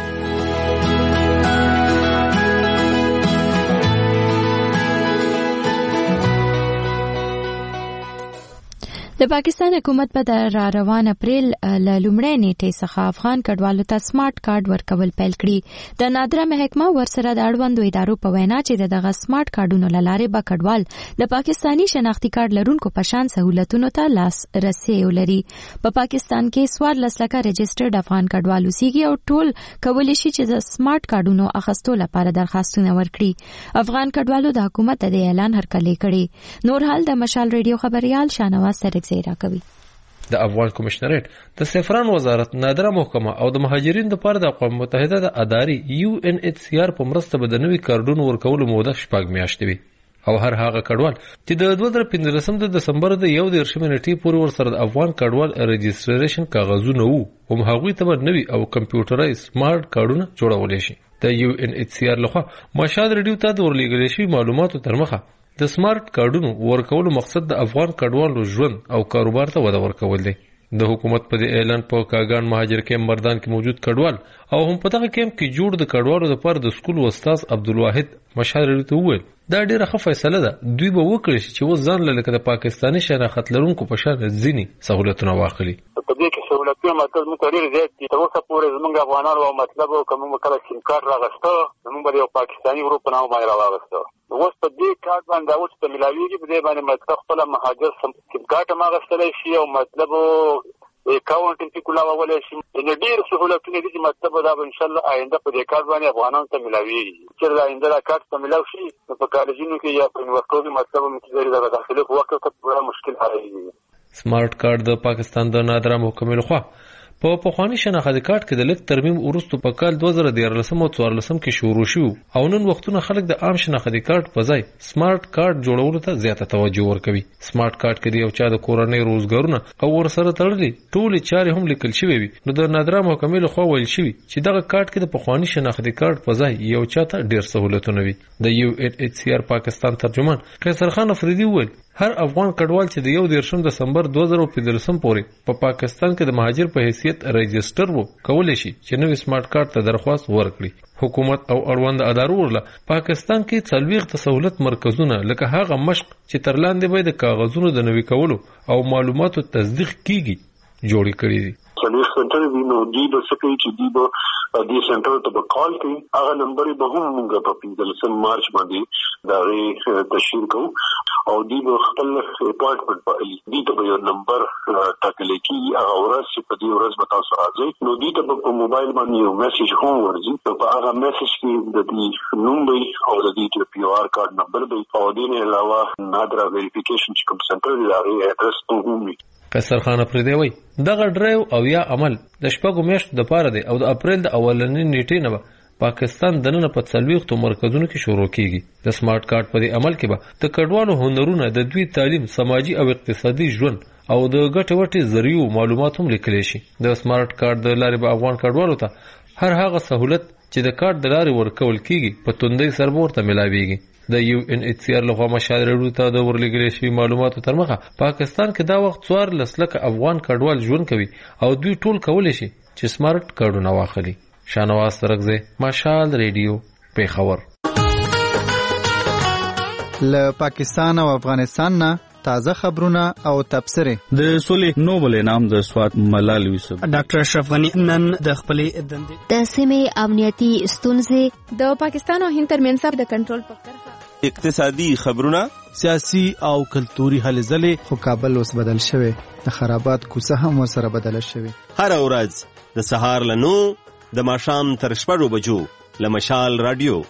د پاکستان حکومت په را روان اپریل له لومړۍ نیټې څخه افغان کډوالو ته سمارټ کارت ورکول پیل کړي. د نادره محکمه ورسره د اړوندو ادارو په وینا چې دغه سمارټ کارډونو له لارې به کډوال د پاکستاني شناختي کارت لرونکو په شان سہولتونو ته لاسرسی ولري. په پاکستان کې 14 لکه رجسټرډ افغان کډوال اوسېږي او ټول کولی شي چې د سمارټ کارډونو اخیستو لپاره درخواستونه ورکړي. افغان کډوالو د حکومت د اعلان هرکلی کړي. نور حال د مشال ریډیو خبريال شانواز سرک د افغان کمشنریټ د سفران وزارت نادره محکمه او د مهاجرینو لپاره د اقوام متحده د ادارې UNHCR په مرسته به د نوي کارډونو ورکولو موده 6 میاشتې وي او هر هغه کډوال چې د 2015 د دسمبر د 11 نیټې پورې ورسره د افغان کډوال رجسټریشن کاغذونه وو هم هغوی ته به نوي او کمپیوټرایز سمارټ کارډونه جوړولی شي. د UNHCR لخوا مشال ریډیو ته د ورلېږل شوي معلوماتو تر مخه د سمارټ کارډونو ورکولو مقصد د افغان کډوالو ژوند او کاروبار ته وده ورکول دی. د حکومت په دې اعلان په کاغان مهاجر کیمپ مردان کې موجود کډوال او هم په دغه کیمپ کې جوړ د کډوالو لپاره د سکول استاد عبدالواحد مشال ته وویل دا ډیره ښه فیصله ده. دوی به وکړي چې اوس ځان لکه د پاکستاني شناخت لرونکو په شان ځینې سہولتونه واخلي. په دې کې سہولتونه مطلب موږ ډېر زیات دي. تر اوسه پورې زموږ افغانانو او مطلب کوم کله سیم کارت راغسته زموږ یو پاکستاني ګروپ په نامه باندې راغسته. اوس په دې کارت باندې اوس په ملاویږي په دې باندې مطلب خپل مهاجر سیم کارت ما غسلای شي او مطلب اکاونټ کې کولا ولې شي. د ډېر سہولتونه دي چې مطلب دا ان شاء الله آینده په دې کارت باندې افغانانو ته ملاویږي. چې آینده دا کارت ته ملاوي شي په کالجونو کې یا په یونیورسيټو مطلب متدري دا داخله په وخت کې ډېر مشکل حلوي. سمارټ کارت د پاکستان د نادره محکمې لخوا په پخوانی شناختی کارت کې د لیک ترمیم وروسته په کال 2013 او 2014 کې شروع شو او نن وختونه خلک د عام شناختی کارت په ځای سمارټ کارت جوړولو ته زیاته توجه ورکوي. سمارټ کارت کې د یو چا د کورنۍ روزګارونه او ورسره تړلي ټولې چارې هم لیکل شوی وي. نو د نادره محکمې لخوا ویل شوی چې دغه کارت کې د پخوانی شناختی کارت په ځای یو چا ته ډیر سہولتونه وي. د UNHCR پاکستان ترجمان قیصر خان افریدي وویل هر افغان کډوال چې د 1 دسمبر 2015 پورې په پاکستان کې د مهاجر په حیثیت رجسټر وو کولای شي چې نوې سمارټ کارت ته درخواست ورکړي. حکومت او اړوند ادارو ورله پاکستان کې 40 سہولت مرکزونه لکه هغه مشق چې تر لاندې به د کاغذونو د نوي کولو او معلوماتو تصدیق کیږي جوړ کړي دي. څلور سنټر دی نو دی به سکه چې دی به دې سنټر ته به کال کوي. هغه نمبر به هم موږ په 15 مارچ باندې دا تشریح کوو او دی به خپل اپارټمنټ په دی ته یو نمبر ټاکل کیږي. هغه ورځ چې په دې ورځ به تاسو راځئ نو دی ته په موبایل باندې یو میسج هم ورځي. په هغه میسج کې د دې نوم وي او د دې POR کارت نمبر وي او د نه علاوه نادره ویریفیکیشن چې کوم سنټر دی هغه اډرس هم وي. قیصر خان افریدی وایي دغه ډرایو او یا عمل د شپږو میاشتو د پاره دی او د اپریل د اولنۍ نیټې نه به پاکستان دننه په 40 مرکزونو کې شروع کیږي. د سمارټ کارت په عمل کې به د کډوالو هنرونه د دوی تعلیم، سماجی او اقتصادي ژوند او د ګټې وټې ذریعو معلومات هم لیکل شي. د سمارټ کارت د لارې به افغان کډوالو ته هر هغه سہولت چې د کارت د لارې ورکول کیږي په توندۍ سره ورته ملاويږي. د UNHCR لخوا مشال رډو ته د ورلګلې شوی معلوماتو تر مخه پاکستان کې دا وخت 14 لکه افغان کډوال ژوند کوي او دوی ټول کولای شي چې سمارټ کارتونه واخلي. شانواز ترغزه مشال ریډیو پیښور. له پاکستان او افغانستان نه تازه خبرونه او تبصره. د سولې نوبل انعام د سوات ملال یوسف ډاکټر اشرف غنی نن د خپلې دندې د سیمې امنیتي ستونزې د پاکستان او هند ترمنځ د کنټرول په کرښه اقتصادي خبرونه سیاسي او کلتوري هلې ځلې. خو کابل اوس بدل شوی د خرابات کوڅه هم ورسره بدل شوی. هر ورځ د سهار له 9 د ماښام تر 6 بجو له مشال رادیو.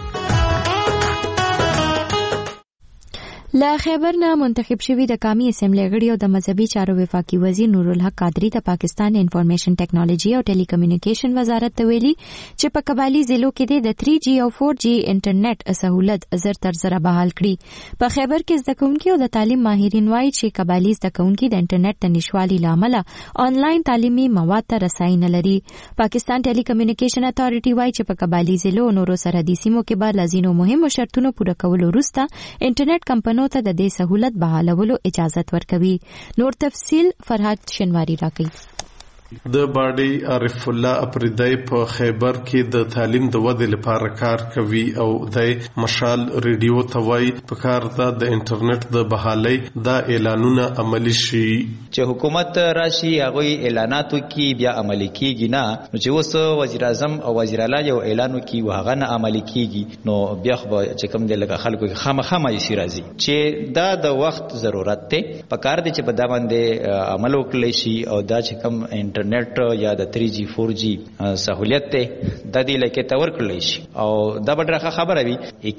له خیبر نه منتخب شوی د قومي اسمبلی غړي او د مذهبي چارو وفاقي وزیر نور الحق قادری د پاکستان انفارمیشن ټیکنالوژي او ټیلی کمیونیکیشن وزارت ته ویلي چې په قبایلی ضلعو کې د 3G او 4G انټرنیټ سہولت زر تر زر بحال کړي. په خیبر کې زده کوونکي او د تعلیم ماهرین وایي چې قبایلی زده کوونکي د انټرنیټ د نشوالي لامل آنلاین تعلیمي مواد ته رسائی نه لري. پاکستان ټیلی کمیونیکیشن اتھارټي وایي چې په قبایلی ضلعو نورو سرحدي سیمو کې به لازینو مهمو شرطونو پوره کولو وروسته انټرنیټ کمپنیو ته د دې سہولت بحالولو اجازت ورکوي. نور تفصیل فرحات شنواری راکړي. د باډي عارف الله افریدی په خیبر کې د تعلیم د ودې لپاره کار کوي او د مشال ریډیو ته وایي په کار ده د انټرنیټ د بحالۍ د اعلانونه عملی شي. چې حکومت راشي هغه اعلاناتو کې بیا عملی کیږي نه، نو چې اوس وزیر اعظم او وزیر اعلی یو اعلانو کې وهغه نه عملی کیږي نو بیا خو چې کوم د لګ خلکو خامخا مایوسی راځي چې دا د وخت ضرورت ته په کار دي چې په دا باندې عمل وکړي شي او دا چې کوم انټرنیټ یا د 3G 4G سہولیت ته د دې لکه تور کړی شي او دا بدرخه خبره وي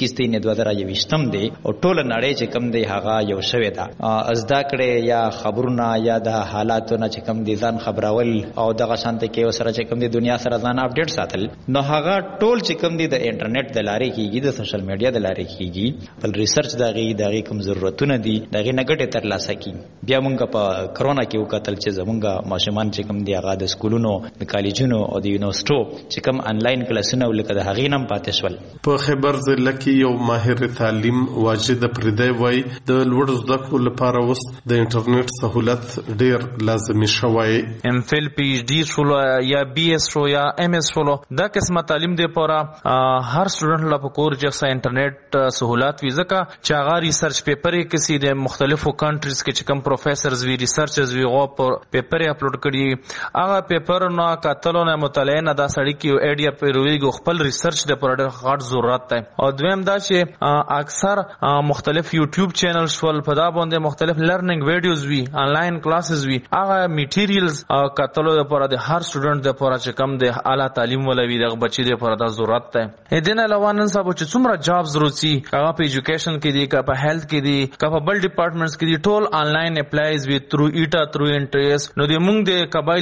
21/2021 دی او ټول نړۍ چې کم دی هغه یو شوی دا ازدا کړي یا خبرونه یا د حالاتونه چې کم دي ځان خبرول او دغه شانته کې سره چې کم دي دنیا سره ځان اپډیټ ساتل نو هغه ټول چې کم دي د انټرنیټ د لارې کېږي د سوشل میډیا د لارې کېږي. بل ریسرچ دغه کوم ضرورتونه دي دغه نګټه تر لاسه کی. بیا مونږ په کرونا کې وکتل چې زمونږ ماشومان چې کم دي هغه د سکولونو د کالجونو او د یونیورسيټو چې کوم انلاین کلاسونه ولکه د هغې نم پاتې شول. په خیبر ضلع کې یو ماهر تعلیم واجد پردی وای د لوړ زده کړو لپاره اوس د انټرنیټ سہولت ډیر لازمي شوی. ام فل پی ایچ ډی شولو یا بی ایس شو یا ام ایس شولو دا قسمه تعلیم دی پورا هر سټوډنټ لپاره کور چې انټرنیټ سہولت وی ځکه چې هغه ریسرچ پیپر یې کسي د مختلفو کنټریز کې چې کوم پروفیسرز وی ریسرچرز وی غو پیپر اپلوډ کړي هغه پیپر نو کاتلو نه مطالعه نه دا سړی کې ایډیا پیروي خپل ریسرچ د پروډکټ غاټ ضرورت ده. او دویم دا چې اکثر مختلف یوټیوب چینلز ول په دا باندې مختلف لرنینګ ویډیوز وی انلاین کلاسز وی هغه میټیریلز کاتلو د پروډکټ د هر سټوډنټ د پروډکټ چې کم د اعلی تعلیم ولوي د بچی د پروډکټ د ضرورت ده. اېدن علاوه نن سبا چې څومره جاب ضرورت سي هغه په ایجوکیشن کې دي کا په هیلث کې دي کا په بل ډپارټمنټس کې دي ټول انلاین اپلایز وی تھرو ایټا تھرو انټریس نو د موږ د قبایل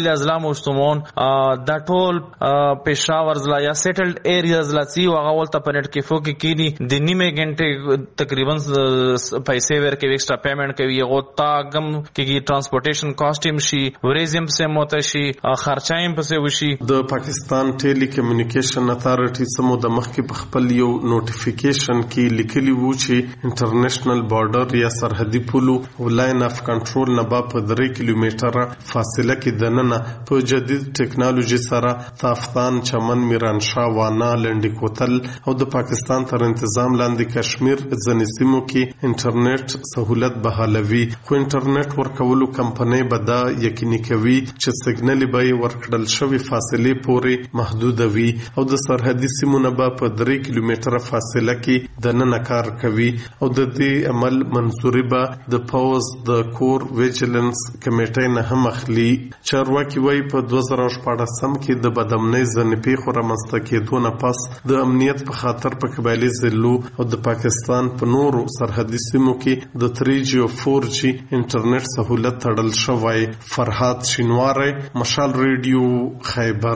خیلی ازلا مجتمعون دا ټول پېښور ضلع یا سیټلډ ایریاز لسی او هغه ولته په نت کیفو کې کینی د نیمه غنټه تقریبا پیسې ورکوي ایکسټرا پیمنٹ کوي هغه تا غم کې ټرانسپورټیشن کاسټیم شي ورزم سه موت شي خرچایم پسې وشي. د پاکستان ټیلی کمیونیکیشن اتارټي سمو د مخکې په خپل یو نوټیفیکیشن کې لیکلی وو چې انټرنیشنل بارډر یا سرحدي پولو لاین اف کنټرول نه په 3 کیلومتره فاصله کې دننه په جدید ټیکنالوژي سره تافتان چمن میرانشاه وانا لنډی کوتل او د پاکستان تر تنظیم لاندې کشمیر ځنې سیمو کې انټرنیټ سہولت بحالوي. خو انټرنیټ ورکولو کمپنۍ به دا یقیني کوي چې سیګنال به ورکړل شوی فاصله پورې محدود وي او د سرحدي سیمو نه په 3 کیلومتره فاصله کې دننه کار کوي او د دې عمل منصوري به د پوز د کور ویجیلنس کمیټې نه هم اخلي. چارواکي وایي په 2014 کې د بدامنۍ ځنې پیښو رامنځته کېدو نه پس د امنیت په خاطر په قبایلي ضلعو او د پاکستان په نورو سرحدي سیمو کې د 3G او 4G انټرنیټ سہولت تړل شوی. فرهاد شینواری، مشال ریډیو، خیبر.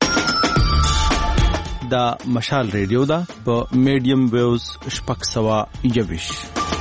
دا مشال ریډیو دا په میډیم ویوز 621.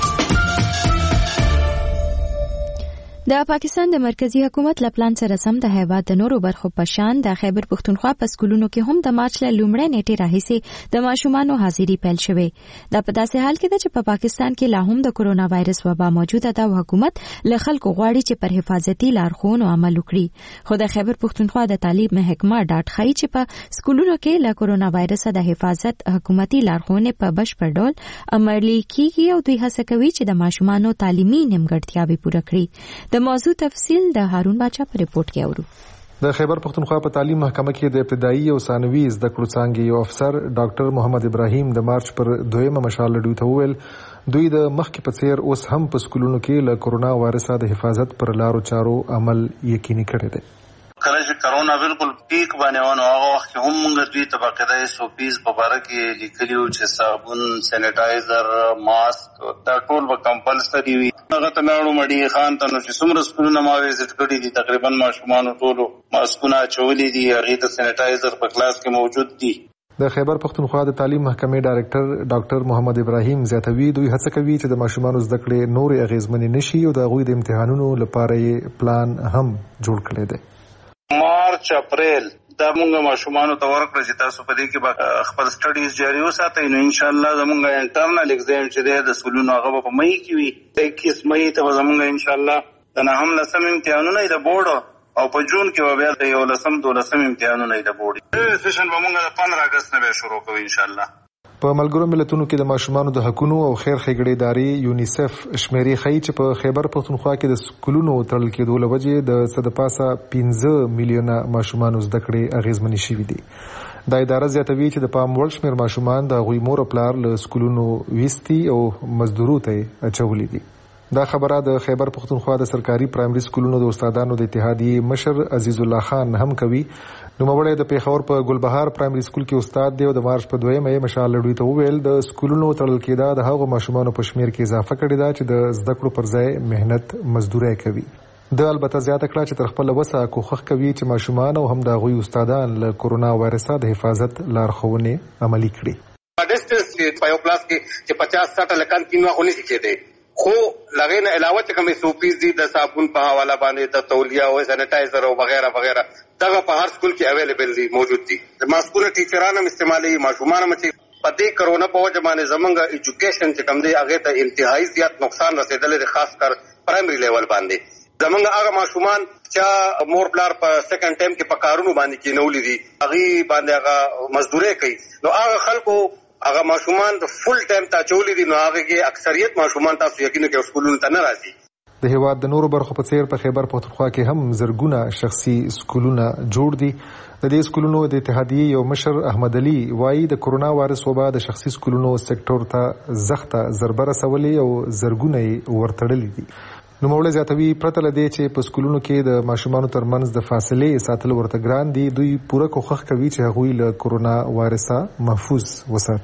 د پاکستان د مرکزی حکومت له پلان سره سم د هیواد د نورو برخو په شان د خیبر پښتونخوا په سکولونو کې هم د مارچ له لومړۍ نیټې راهیسې د ماشومانو حاضری پیل شوې. دا په داسې حال کې ده چې په پاکستان کې لا هم د کرونا وایرس وبا موجوده ده او حکومت له خلکو غواړي چې پر حفاظتي لارښوونو عمل وکړي. خو د خیبر پښتونخوا د تعلیم محکمه ډاډ ښیي چې په سکولونو کې له کرونا وایرس د حفاظت حکومتي لارښوونې په بشپړ ډول عملي کیږي او دوی هڅه کوي چې د ماشومانو تعلیمي نیمګړتیاوې پوره کړي. د موضوع تفصیل د هارون باچا په ریپورت کې اورو. د خیبر پښتونخوا په تعلیم محکمه کې د ابتدایي او ثانوي زده کړو څانګې یو افسر ډاکټر محمد ابراهیم د مارچ پر 2 مشال لډو ته وویل دوی د مخکې په څیر اوس هم په سکولونو کې له کرونا وایرس د حفاظت پر لارو چارو عمل یقیني کړی دی. کله چې کرونا بالکل پیک باندې ونه هغه وخت هم موږ دوی ته باقاعده SOPs په باره کې لیکلي وو چې صابون، سینیټایزر، ماسک دا ټول به کمپلسري وي. هغه ته لاړو مډي خان ته نو چې څومره سکولونه ما ویزټ کړي دي تقریبا ماشومانو ټولو ماسکونه اچولي دي، هغې ته سینیټایزر په کلاس کې موجود دي. د خیبر پښتونخوا د تعلیم محکمې ډایرکټر ډاکټر محمد ابراهیم زیاتوي دوی هڅه کوي چې د ماشومانو زده کړې نورې اغیزمنې نشي او د هغوی د امتحانونو لپاره یې پلان هم جوړ کړی دی. مارچ اپریل دا مونږ ماشومانو ته ورکړه چې تاسو په دې کې خپل سټډیز جاري وساتئ. نو ان شاء الله زمونږ انټرنل ایگزام چې دی د سکولونو هغه په مئی کې وي. 21 مئی ته زمونږ ان شاء الله د 9 امتحانونه د بورډ او په جون کې بیا د 11 امتحانونه د بورډ سیشن به مونږ د 15 اگست نه شروع کوو ان شاء الله. په ملګرو ملتونو کې د ماشومانو د حقوقو او خیر ښېګړې ادارې یونیسف شمیرې ښیي چې په خیبر پښتونخوا کې د سکولونو تړل کېدو له وجې د څه د پاسه 15 میلیونه ماشومانو زده کړې اغېزمنې شوي دي. دا اداره زیاتوي چې د پام وړ شمېر ماشومان د هغوی مور او پلار له سکولونو ویستي او مزدورو ته اچولي دي. دا خبره د خیبر پښتونخوا د سرکاري پرایمري سکولونو د استادانو د اتحادیې مشر عزیز الله خان هم کوي. نوموړی د پیښور په ګلبهار پرایمري سکول کې استاد دی او د مارچ په 2 مشال لډوي ته وویل د سکولونو تړل کېدا د هغو ماشومانو په شمیر کې اضافه کړې ده چې د زده کړو پر ځای مهنت مزدوري کوي. د البته زیاته کړه چې تر خپل وسه کوښښ کوي چې ماشومان او هم د هغوی استادان له کرونا وایرس د حفاظت لارښوونې عملي کړي. ډسټنس په یو کلاس کې چې 50-60 لکان کینوا خو نشي کېدی، خو لغې نه علاوه چې کومې SOPs دي د صابون په حواله باندې د تولیه او سینیټایزر او وغیرہ وغیرہ دغه په هر سکول کې اویلیبل دي، موجود دي. د ماسکونو ټیچران هم استعمالوي، ماشومان هم چې په دې کرونا په وجه باندې زمونږ ایجوکیشن چې کوم دی هغې ته انتهایی زیات نقصان رسېدلی دی، خاص کر پرایمري لیول باندې. زمونږ هغه ماشومان چې مور پلار په سیکنډ ټایم کې په کارونو باندې کېنولي دي هغې باندې هغه مزدوري کوي، نو هغه خلکو هغه ماشومان د فل ټایم ته اچولي دي، نو هغه کې اکثریت ماشومان تاسو یقینو کې سکولونو ته نه راځي. د هیواد د نورو برخو په څیر په خیبر پښتونخوا کې هم زرګونه شخصي سکولونه جوړ دي. د دې سکولونو د اتحادیې یو مشر احمد علي وایي د کرونا وایرس وبا د شخصي سکولونو سکتور ته زخته ضربه رسولې او زرګونه یې ورتړلي دي. نوموړی زیاتوي پرته له دې چې په سکولونو کې د ماشومانو ترمنځ د فاصلې ساتل ورته ګران دي، دوی پوره کوښښ کوي چې هغوی له کرونا وایرسه محفوظ وساتي.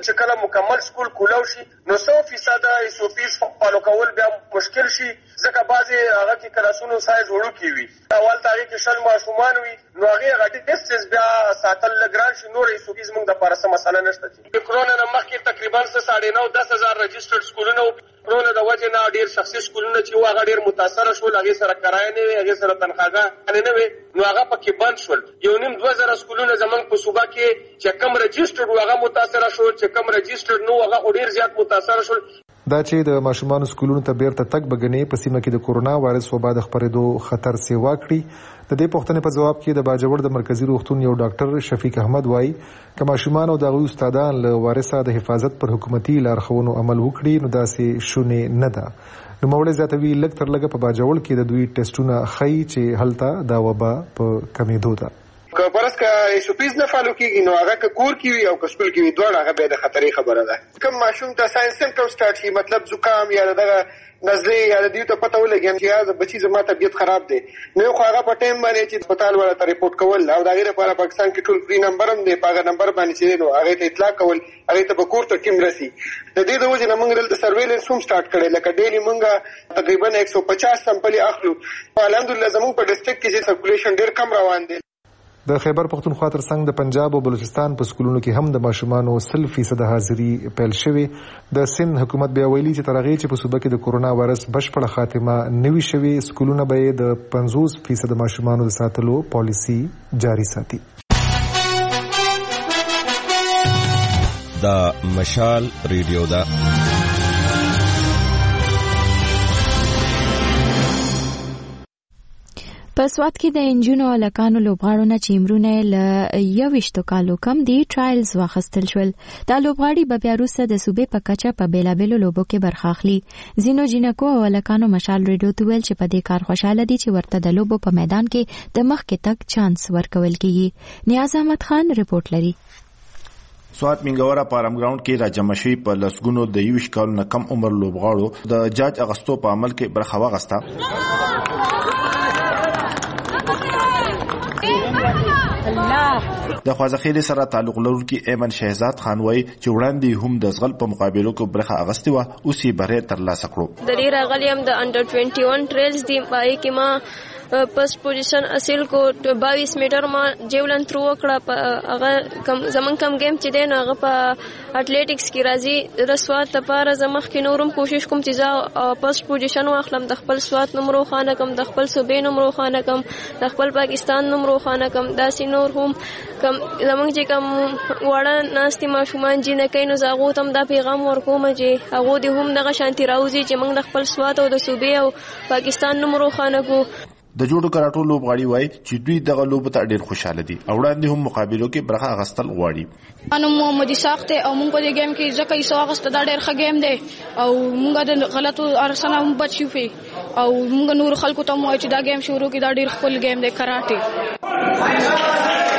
چې کله مکمل سکول کولاو شي نو 100% SOPs فالو کول بیا مشکل شي ځکه بعضی هغه کې کلاسونو سایز وړوکی وي اول تاریخ کې شل ماشومان وي نو هغه غټي ډیسټنس بیا ساتل لګران شي نور SOPs موږ د لپاره سم مسله نشته چې کرونا نه مخکې تقریبا 9.5-10,000 رجسټرډ سکولونه کرونا د وجه نه ډیر شخصي سکولونه چې هغه ډیر متاثر شول هغه سره کرایه نه وي هغه سره تنخواګانې نه وي نو هغه پکې بند شول 1.5-2,000 سکولونه زمونږ په صوبه کې چې کم رجسټرډ هغه متاثر شول چې کم رجسټرډ نو هغه ډیر زیات متاثر شول دا چې د ماشومان سکولونو ته بیرته تک بګنې په سیمه کې د کورونا وایرس وبا د خپرېدو خطر سیوا کړی د دې پوښتنې په جواب کې د باجوړ د مرکزی روغتون یو ډاکټر شفیق احمد وایي چې ماشومان او د استادان له وایرسه د حفاظت پر حکومتي لارښوونو عمل وکړي نو داسې شونې نه ده نو مولوی زیاتوي لږ تر لږه په باجوړ کې د دوی ټیسټونه ښیي چې هلته دا وبا په کمیدو ده که پرس که SOPs نه فالو کیږي نو هغه که کور کې وي او که سکول کې وي دواړه هغه به د خطرې خبره ده کوم ماشوم ته ساين سمپټم سٹارټ شي مطلب زکام یا دغه نزله یا د دې ته پته ولګي چې دا بچی زما طبيعت خراب دی نو خو هغه په ټیم باندې چې هسپتال ولا ته ریپورت کول او دا غیر لپاره پاکستان کې ټول فری نمبر هم دی پاګه نمبر باندې چې نو هغه ته اطلاع کول هغه ته په کور ته ټیم راسي د دې د وجه موږ دلته سرویلنس هم سٹارټ کړی لکه ډیلی موږ تقریبا 150 سمپل اخلو الحمدلله زموږ په ډیسټریکټ کې چې سرکولیشن ډیر کم روان دی د خیبر پختونخوا ترڅنګ د پنجاب او بلوچستان په سکولونو کې هم د ماشومانو 100% حاضري پیل شوې د سند حکومت بیا ویلي چې تر هغې چې په صوبه کې د کورونا وایرس بشپړه خاتمه نوي شوي سکولونه به د 50% ماشومانو د ساتلو پالیسي جاري ساتي د مشال ریډیو دا په سوات کې د انجونو او لکانو لوبغاړو نه چې امرونه له 21 کالو کم دي ټرایلز واخیستل شول دا لوبغاړي به بیا وروسته د صوبې په کچه په بیلابیلو لوبو کې برخه اخلي ځینو جینکو او لکانو مشال ریډیو ته ویل چې په دې کار خوشاله دي چې ورته د لوبو په میدان کې د مخکې تک چانس ورکول کیږي نیاز احمد خان رپورټ لري سوات منګورا پارم ګراوند کې راجمع شوي په لسګونو د 21 کالو نه کم عمر لوبغاړو د جاج اغستو په عمل کې برخه واغسته د خوازخیل سره تعلق لرونکي ایمن شهزاد خان وای چې وړاندې هم د زغل په مقابلو کې برخه اغستې و او سی بره تر لاسه کړو د ډیر غلیم د انډر 21 ټریلز دی پای کې ما پس پوزیشن اصل کو 22 میټر ما جیولن تھرو کړه هغه زمون کم گیم چې دی نو هغه په اټلیټکس کې راځي د سوات لپاره زمخ کې نورم کوشش کوم چې پس پوزیشن واخلم د خپل سوات نمبر خانه کم د خپل صوبې نمبر خانه کم د خپل پاکستان نمبر خانه کم داسې نور هم کم زمونږ چې کم وړه ناستي ماشومان چې نه کوي نو زه هغو ته هم دا پیغام ورکوم چې هغو دې هم دغه شانتي راوځي چې موږ د خپل سوات او د صوبې او پاکستان نمبر خانه کو د جوړو کراټو لوبغاړي وای چې دوی دغه لوب ته ډیر خوشاله دي او وړاندې هم مقابلو کې برخه اغستل غواړي انا محمد ساخته او موږ په دې گیم کې ځکه یې سواغست دا ډیر ښه گیم دی او موږ د غلطو ارسنه هم بچو فی او موږ نور خلکو ته مو چې دا گیم شروع کې دا ډیر خپل گیم دی کراټي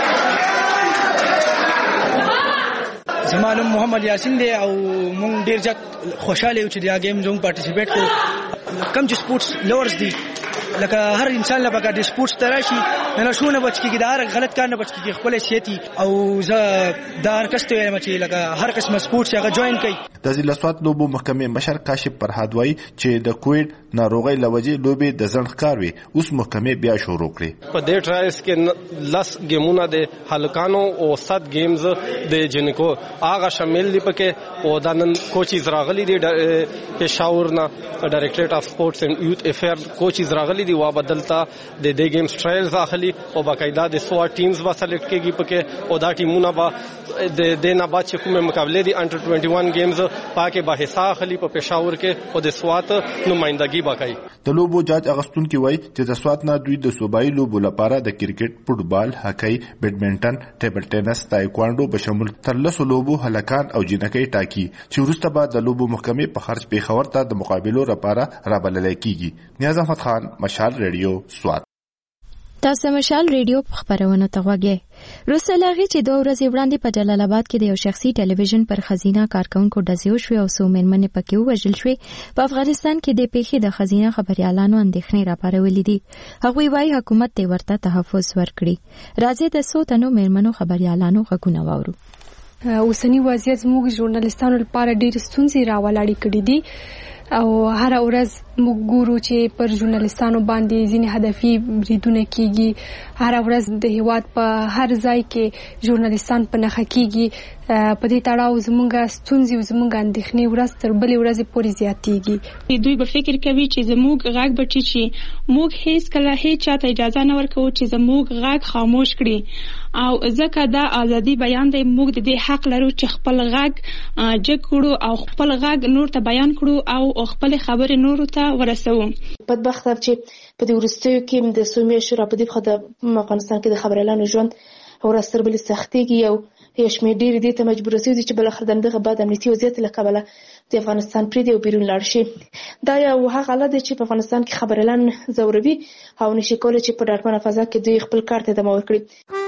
زمانم محمد یاسین دی او موږ ډیر ځکه خوشاله یو چې دا گیم زموږ پارټیسیپیټ کو کم چې سپورتس لورز دي لکه هر انسان لپاره د سپورتس تراشي نه شونه بچ کیږي دا هر غلط کار نه بچ کیږي خپل سيتي او زه دا هر کس ته وایم چې لکه هر قسم سپورتس هغه جوائن کړي د ضلع سوات لوبو محکمې مشر کاشف فرهاد وای چې د کووډ ناروغي لوجې لوبې د ځنډ کار وي اوس محکمې بیا شروع کړي په دې ټرایلز کې 10 گیمونه د هلکانو او 7 گیمز د جنکو هغه شامل دي پکې او د نن کوچیز راغلي دي پېښور نه ډایریکټریټ اف سپورتس اینڈ یوث افیر کوچیز راغلي دي وا بدلتا د دې گیمز ټرایلز اخلي او باقاعده د سوات ټیمز با سلیکټ کیږي پکې او دا ټیمونه با د نه بعد چې کومه مقابله دي انډر 21 گیمز پاکه با حصہ اخلي په پېښور کې او د سوات نمائندګي وکړي د لوبو جاج اغستون کې وای چې د سوات نه دوی د صوبایي لوبو لپاره د کرکټ فوتبال هاکی بیډمنټن ټیبل ټینس تایکواندو په شمول تر 10 لوبو هلکان او جنکۍ ټاکی چې وروسته بعد د لوبو محکمې په خرج پېښور ته د مقابلو لپاره رابلل کیږي نیاز احمد خان مشال ریډیو سوات تاسو مشال ریډیو خبرونه ته وګورئ روسه لاغي چې 2 ورځې وړاندې په جلال آباد کې د یو شخصي ټلویزیون پر خزینه کارکونکو ډزې وشوې او څو مېرمنې پکې ووژل شوې په افغانستان کې د پیښې د خزینه خبريالانو اندېښنې راپارولې دي هغوی وايي حکومت ته ورته تحفظ ورکړي راځي د څو تنو مېرمنو خبريالانو غږونه واورو اوسنی وضعیت زموږ ژورنالستانو لپاره ډېر ستونزې راولاړې کړې دي او هر ورځ موږ ګورو چې پر ژورنالستانو باندې ځینې هدفي بریدونه کیږي. هر ورځ د هیواد په هر ځای کې ژورنالستان په نښه کیږي. په دې تړاو زموږ ستونزې او زموږ اندېښنې ورځ تر بلې ورځې پورې زیاتېږي. دوی به فکر کوي چې زموږ غږ به ټیټ شي. موږ هیڅ کله هیڅ چاته اجازه نه ورکوو چې زموږ غږ خاموش کړي او ځکه دا ازادي بیان دی. موږ د دې حق لرو چې خپل غږ جګ کړو او خپل غږ نور ته بیان کړو او خپل خبرې نورو ته ورسوو. بدبخت چې په دې وروستیو کې د څو میاشتو راپدې په افغانستان کې د خبریالانو ژوند ورځ تر بلې سختېږي او یو شمېر ډېر دې ته مجبور شوي دي چې بالاخره د همدغه بد امنیتي وضعیت له کبله د افغانستان پرېږدي او بیرون لاړ شي. دا یو هغه حالت دی چې په افغانستان کې خبریالان ځوروي او نشي کولی چې په ډاډمنه فضا کې دوی خپل کار ته ادامه ورکړي.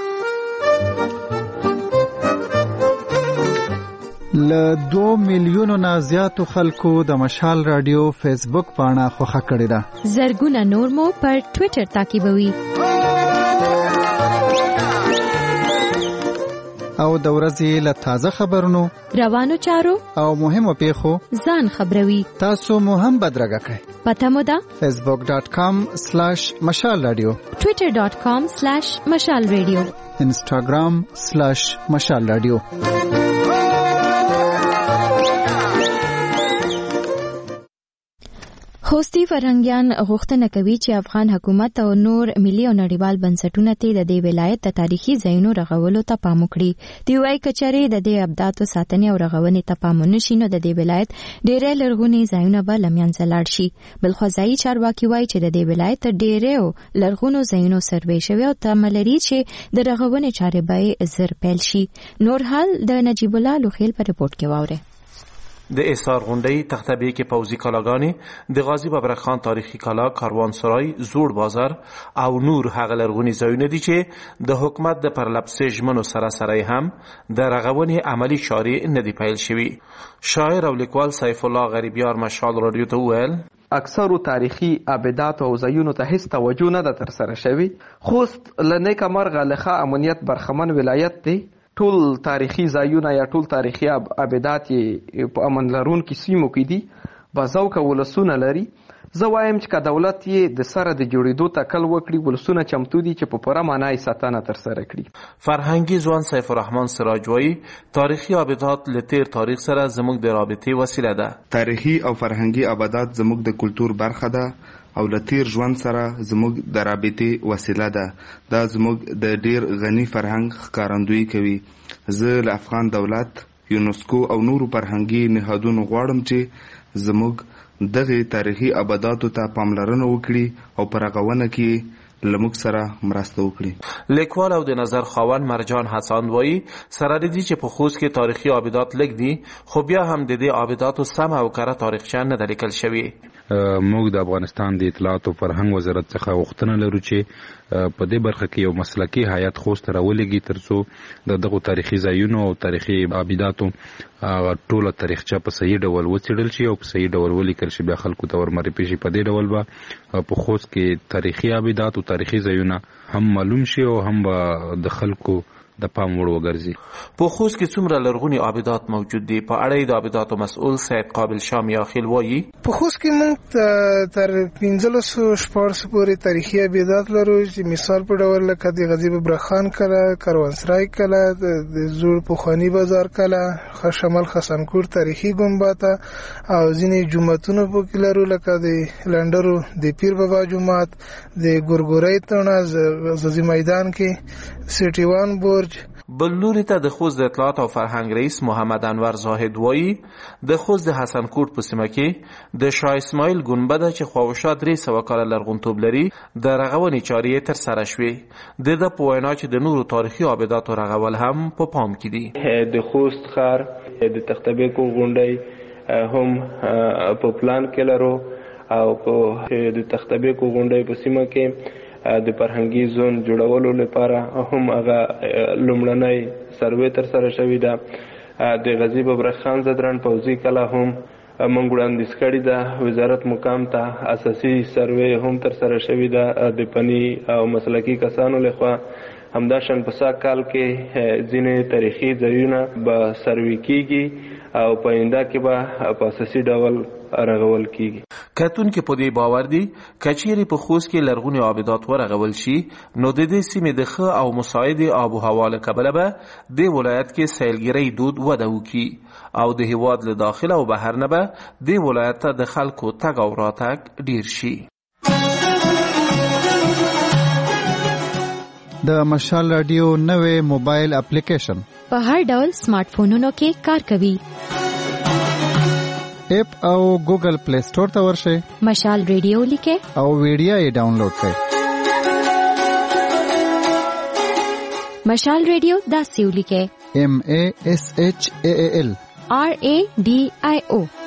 له 2 میلیونو نه زیاتو خلکو د مشال رادیو فیسبوک پاڼه خوښه کړې ده. زرګونه نور مو پر ټوئیټر تعقیبوي. او د ورځې له تازه خبرونو، روانو چارو او مهمو پیښو ځان خبروي. تاسو مو هم بدرګه کړئ. پته مو ده facebook.com/مشال رادیو، twitter.com/مشال رادیو، instagram/مشال رادیو. خوستي فرهنګیان غوښتنه کوي چې افغان حکومت او نور ملي او نړیوال بنسټونه ته د دې ولایت د تاریخي ځایونو رغولو ته پام وکړي. دی وايي کچري د دې ابداتو ساتنې او رغونې ته پام ونشي نو د دې ولایت ډېرې لرغوني ځایونه به له منځه لاړ شي. بل خو ځایي چارواکي وايي چې د دې ولایت ډېرې لرغونو ځایونو سروې شوی او تمه لري چې د رغونې چارې به زر پیل شي. نور حال د نجیب الله لوخیل په رپورت کې واوره. د احصار غونډې تختبې کې پوځي کلاګانې د غازی ببرک خان تاریخي کلا، کاروانسرای، زوړ بازار او نور هغه لرغوني ځایونه دي چې د حکومت د پرلپسې ژمنو سره سره هم د رغونې عملی چارې نه دي پیل شوي. شاعر او لیکوال سیف الله غریبیار مشال رادیو ته وویل اکثرو تاریخي ابدات او ځایونو ته هیڅ توجه نه ده ترسره شوې. خوست له نیکه مرغه له ښه امنیت برخمن ولایت دی. ټول تاریخي ځایونه یا ټول تاریخي ابدات په امن لرونکو سیمو کې دي. بازوکه ولسونه لري. زه وایم چې که دولت یې د سره د جوړېدو تکل وکړي، ولسونه چمتو دي چې په پوره معنا یې ساتنه ترسره کړي. فرهنګي ځوان سیف الرحمن سراج وایي تاریخي ابدات له تیر تاریخ سره زموږ د رابطې وسیله ده. تاریخي او فرهنګي ابدات زموږ د کلتور برخه ده او له تیر ژوند سره زموږ د رابطې وسیله ده. دا زموږ د ډیر غني فرهنګ ښکارندویي کوي. زه له افغان دولت، یونسکو او نورو فرهنګي نهادونو غواړم چې زموږ دغه تاریخي ابداتو ته پاملرنه وکړي او په رغونه کې لموږ سره مرسته وکړي. لیکوال او د نظر خاوند مرجان حسن وایي سره دي چې په خوست کې تاریخي ابدات لږ دي، خو بیا هم د دې ابداتو سم او کره تاریخچه نه ده لیکل شوی. موږ د افغانستان د اطلاعات او فرهنګ وزارت څخه غوښتنه لرو چې په دې برخه کې یو مسلکي هیئت خوست راولېږي ترڅو دغه تاریخي ځایونو او تاریخي ابداتو ټوله تاریخچه په صحیح ډول وڅېړل شي او په صحیح ډول ولیکل شي. بیا خلکو ته ورمعرفي شي. په دې ډول به په خوست کې تاریخي ابدات او تاریخي ځایونه هم معلوم شي او هم به د خلکو د پام وړ وګرځي. په خوست کې څومره لرغوني ابدات موجود دي؟ په اړه د ابداتو مسؤل سید قابل شامی اخیل وایي په خوست کې موږ تر 1514 پورې تاریخي ابدات لرو چې مثال په ډول لکه د غازی ببرک خان کلا، کاروانسرای کلا، د زوړ پخوانی بازار کلا، شمال خسنکور تاریخي ګنبد او ځینې جوماتونه پکې لرو لکه د لندرو د پیر بابا جومات، د ګورګورای تڼه، ززی میدان کې سټي وان بورج. بل لوري ته د خوست د اطلاعات او فرهنګ رئیس محمد انور زاهد وایي د خوست د حسن کوټ په سیمه کې د شاه اسماعیل ګنبد چې خواوشا 300 کاله لرغونتوب لري د رغونې چارې ترسره شوې. د په وینا چې د نورو تاریخي ابداتو رغول هم په پام کې دي. د خوست ښار د تختبېکو غونډۍ هم په پلان کې لرو او د تختبېکو غونډۍ په سیمه کې د فرهنګي زون جوړولو لپاره هم هغه لومړنۍ سروې ترسره شوې ده. د غازی ببرک خان زدران پوځي کلا هم موږ وړاندیز کړې ده. وزارت مقام ته اساسي سروې هم ترسره شوې ده. د فني او مسلکي کسانو لخوا همداشان په سږ کال کې ځینې تاریخي ځایونه به سروي کیږي او په آینده کې به په اساسي ډول رغول کیږي. کتونکو په دې باور دي کچېرې په خوست کې لرغوني آبادات ورغول شي نو د دې سیمې د ښه او مساعد آب و هوا له کبله به د ولایت کې سیلګرۍ دود وده وکړي او د هیواد له داخل او بهر نه به د ولایت ته د خلکو تګ او راتګ ډیر شي. د مشال رادیو نوې موبایل اپلیکیشن په هر ډول سمارټ فونونو کې کار کوي. اپ او ګوګل پلی سٹور ته ورشئ، مشال ریډیو لیکئ او ویډیو یې ډاونلوډ کړئ. مشال ریډیو داسې ولیکئ: MASHAL RADIO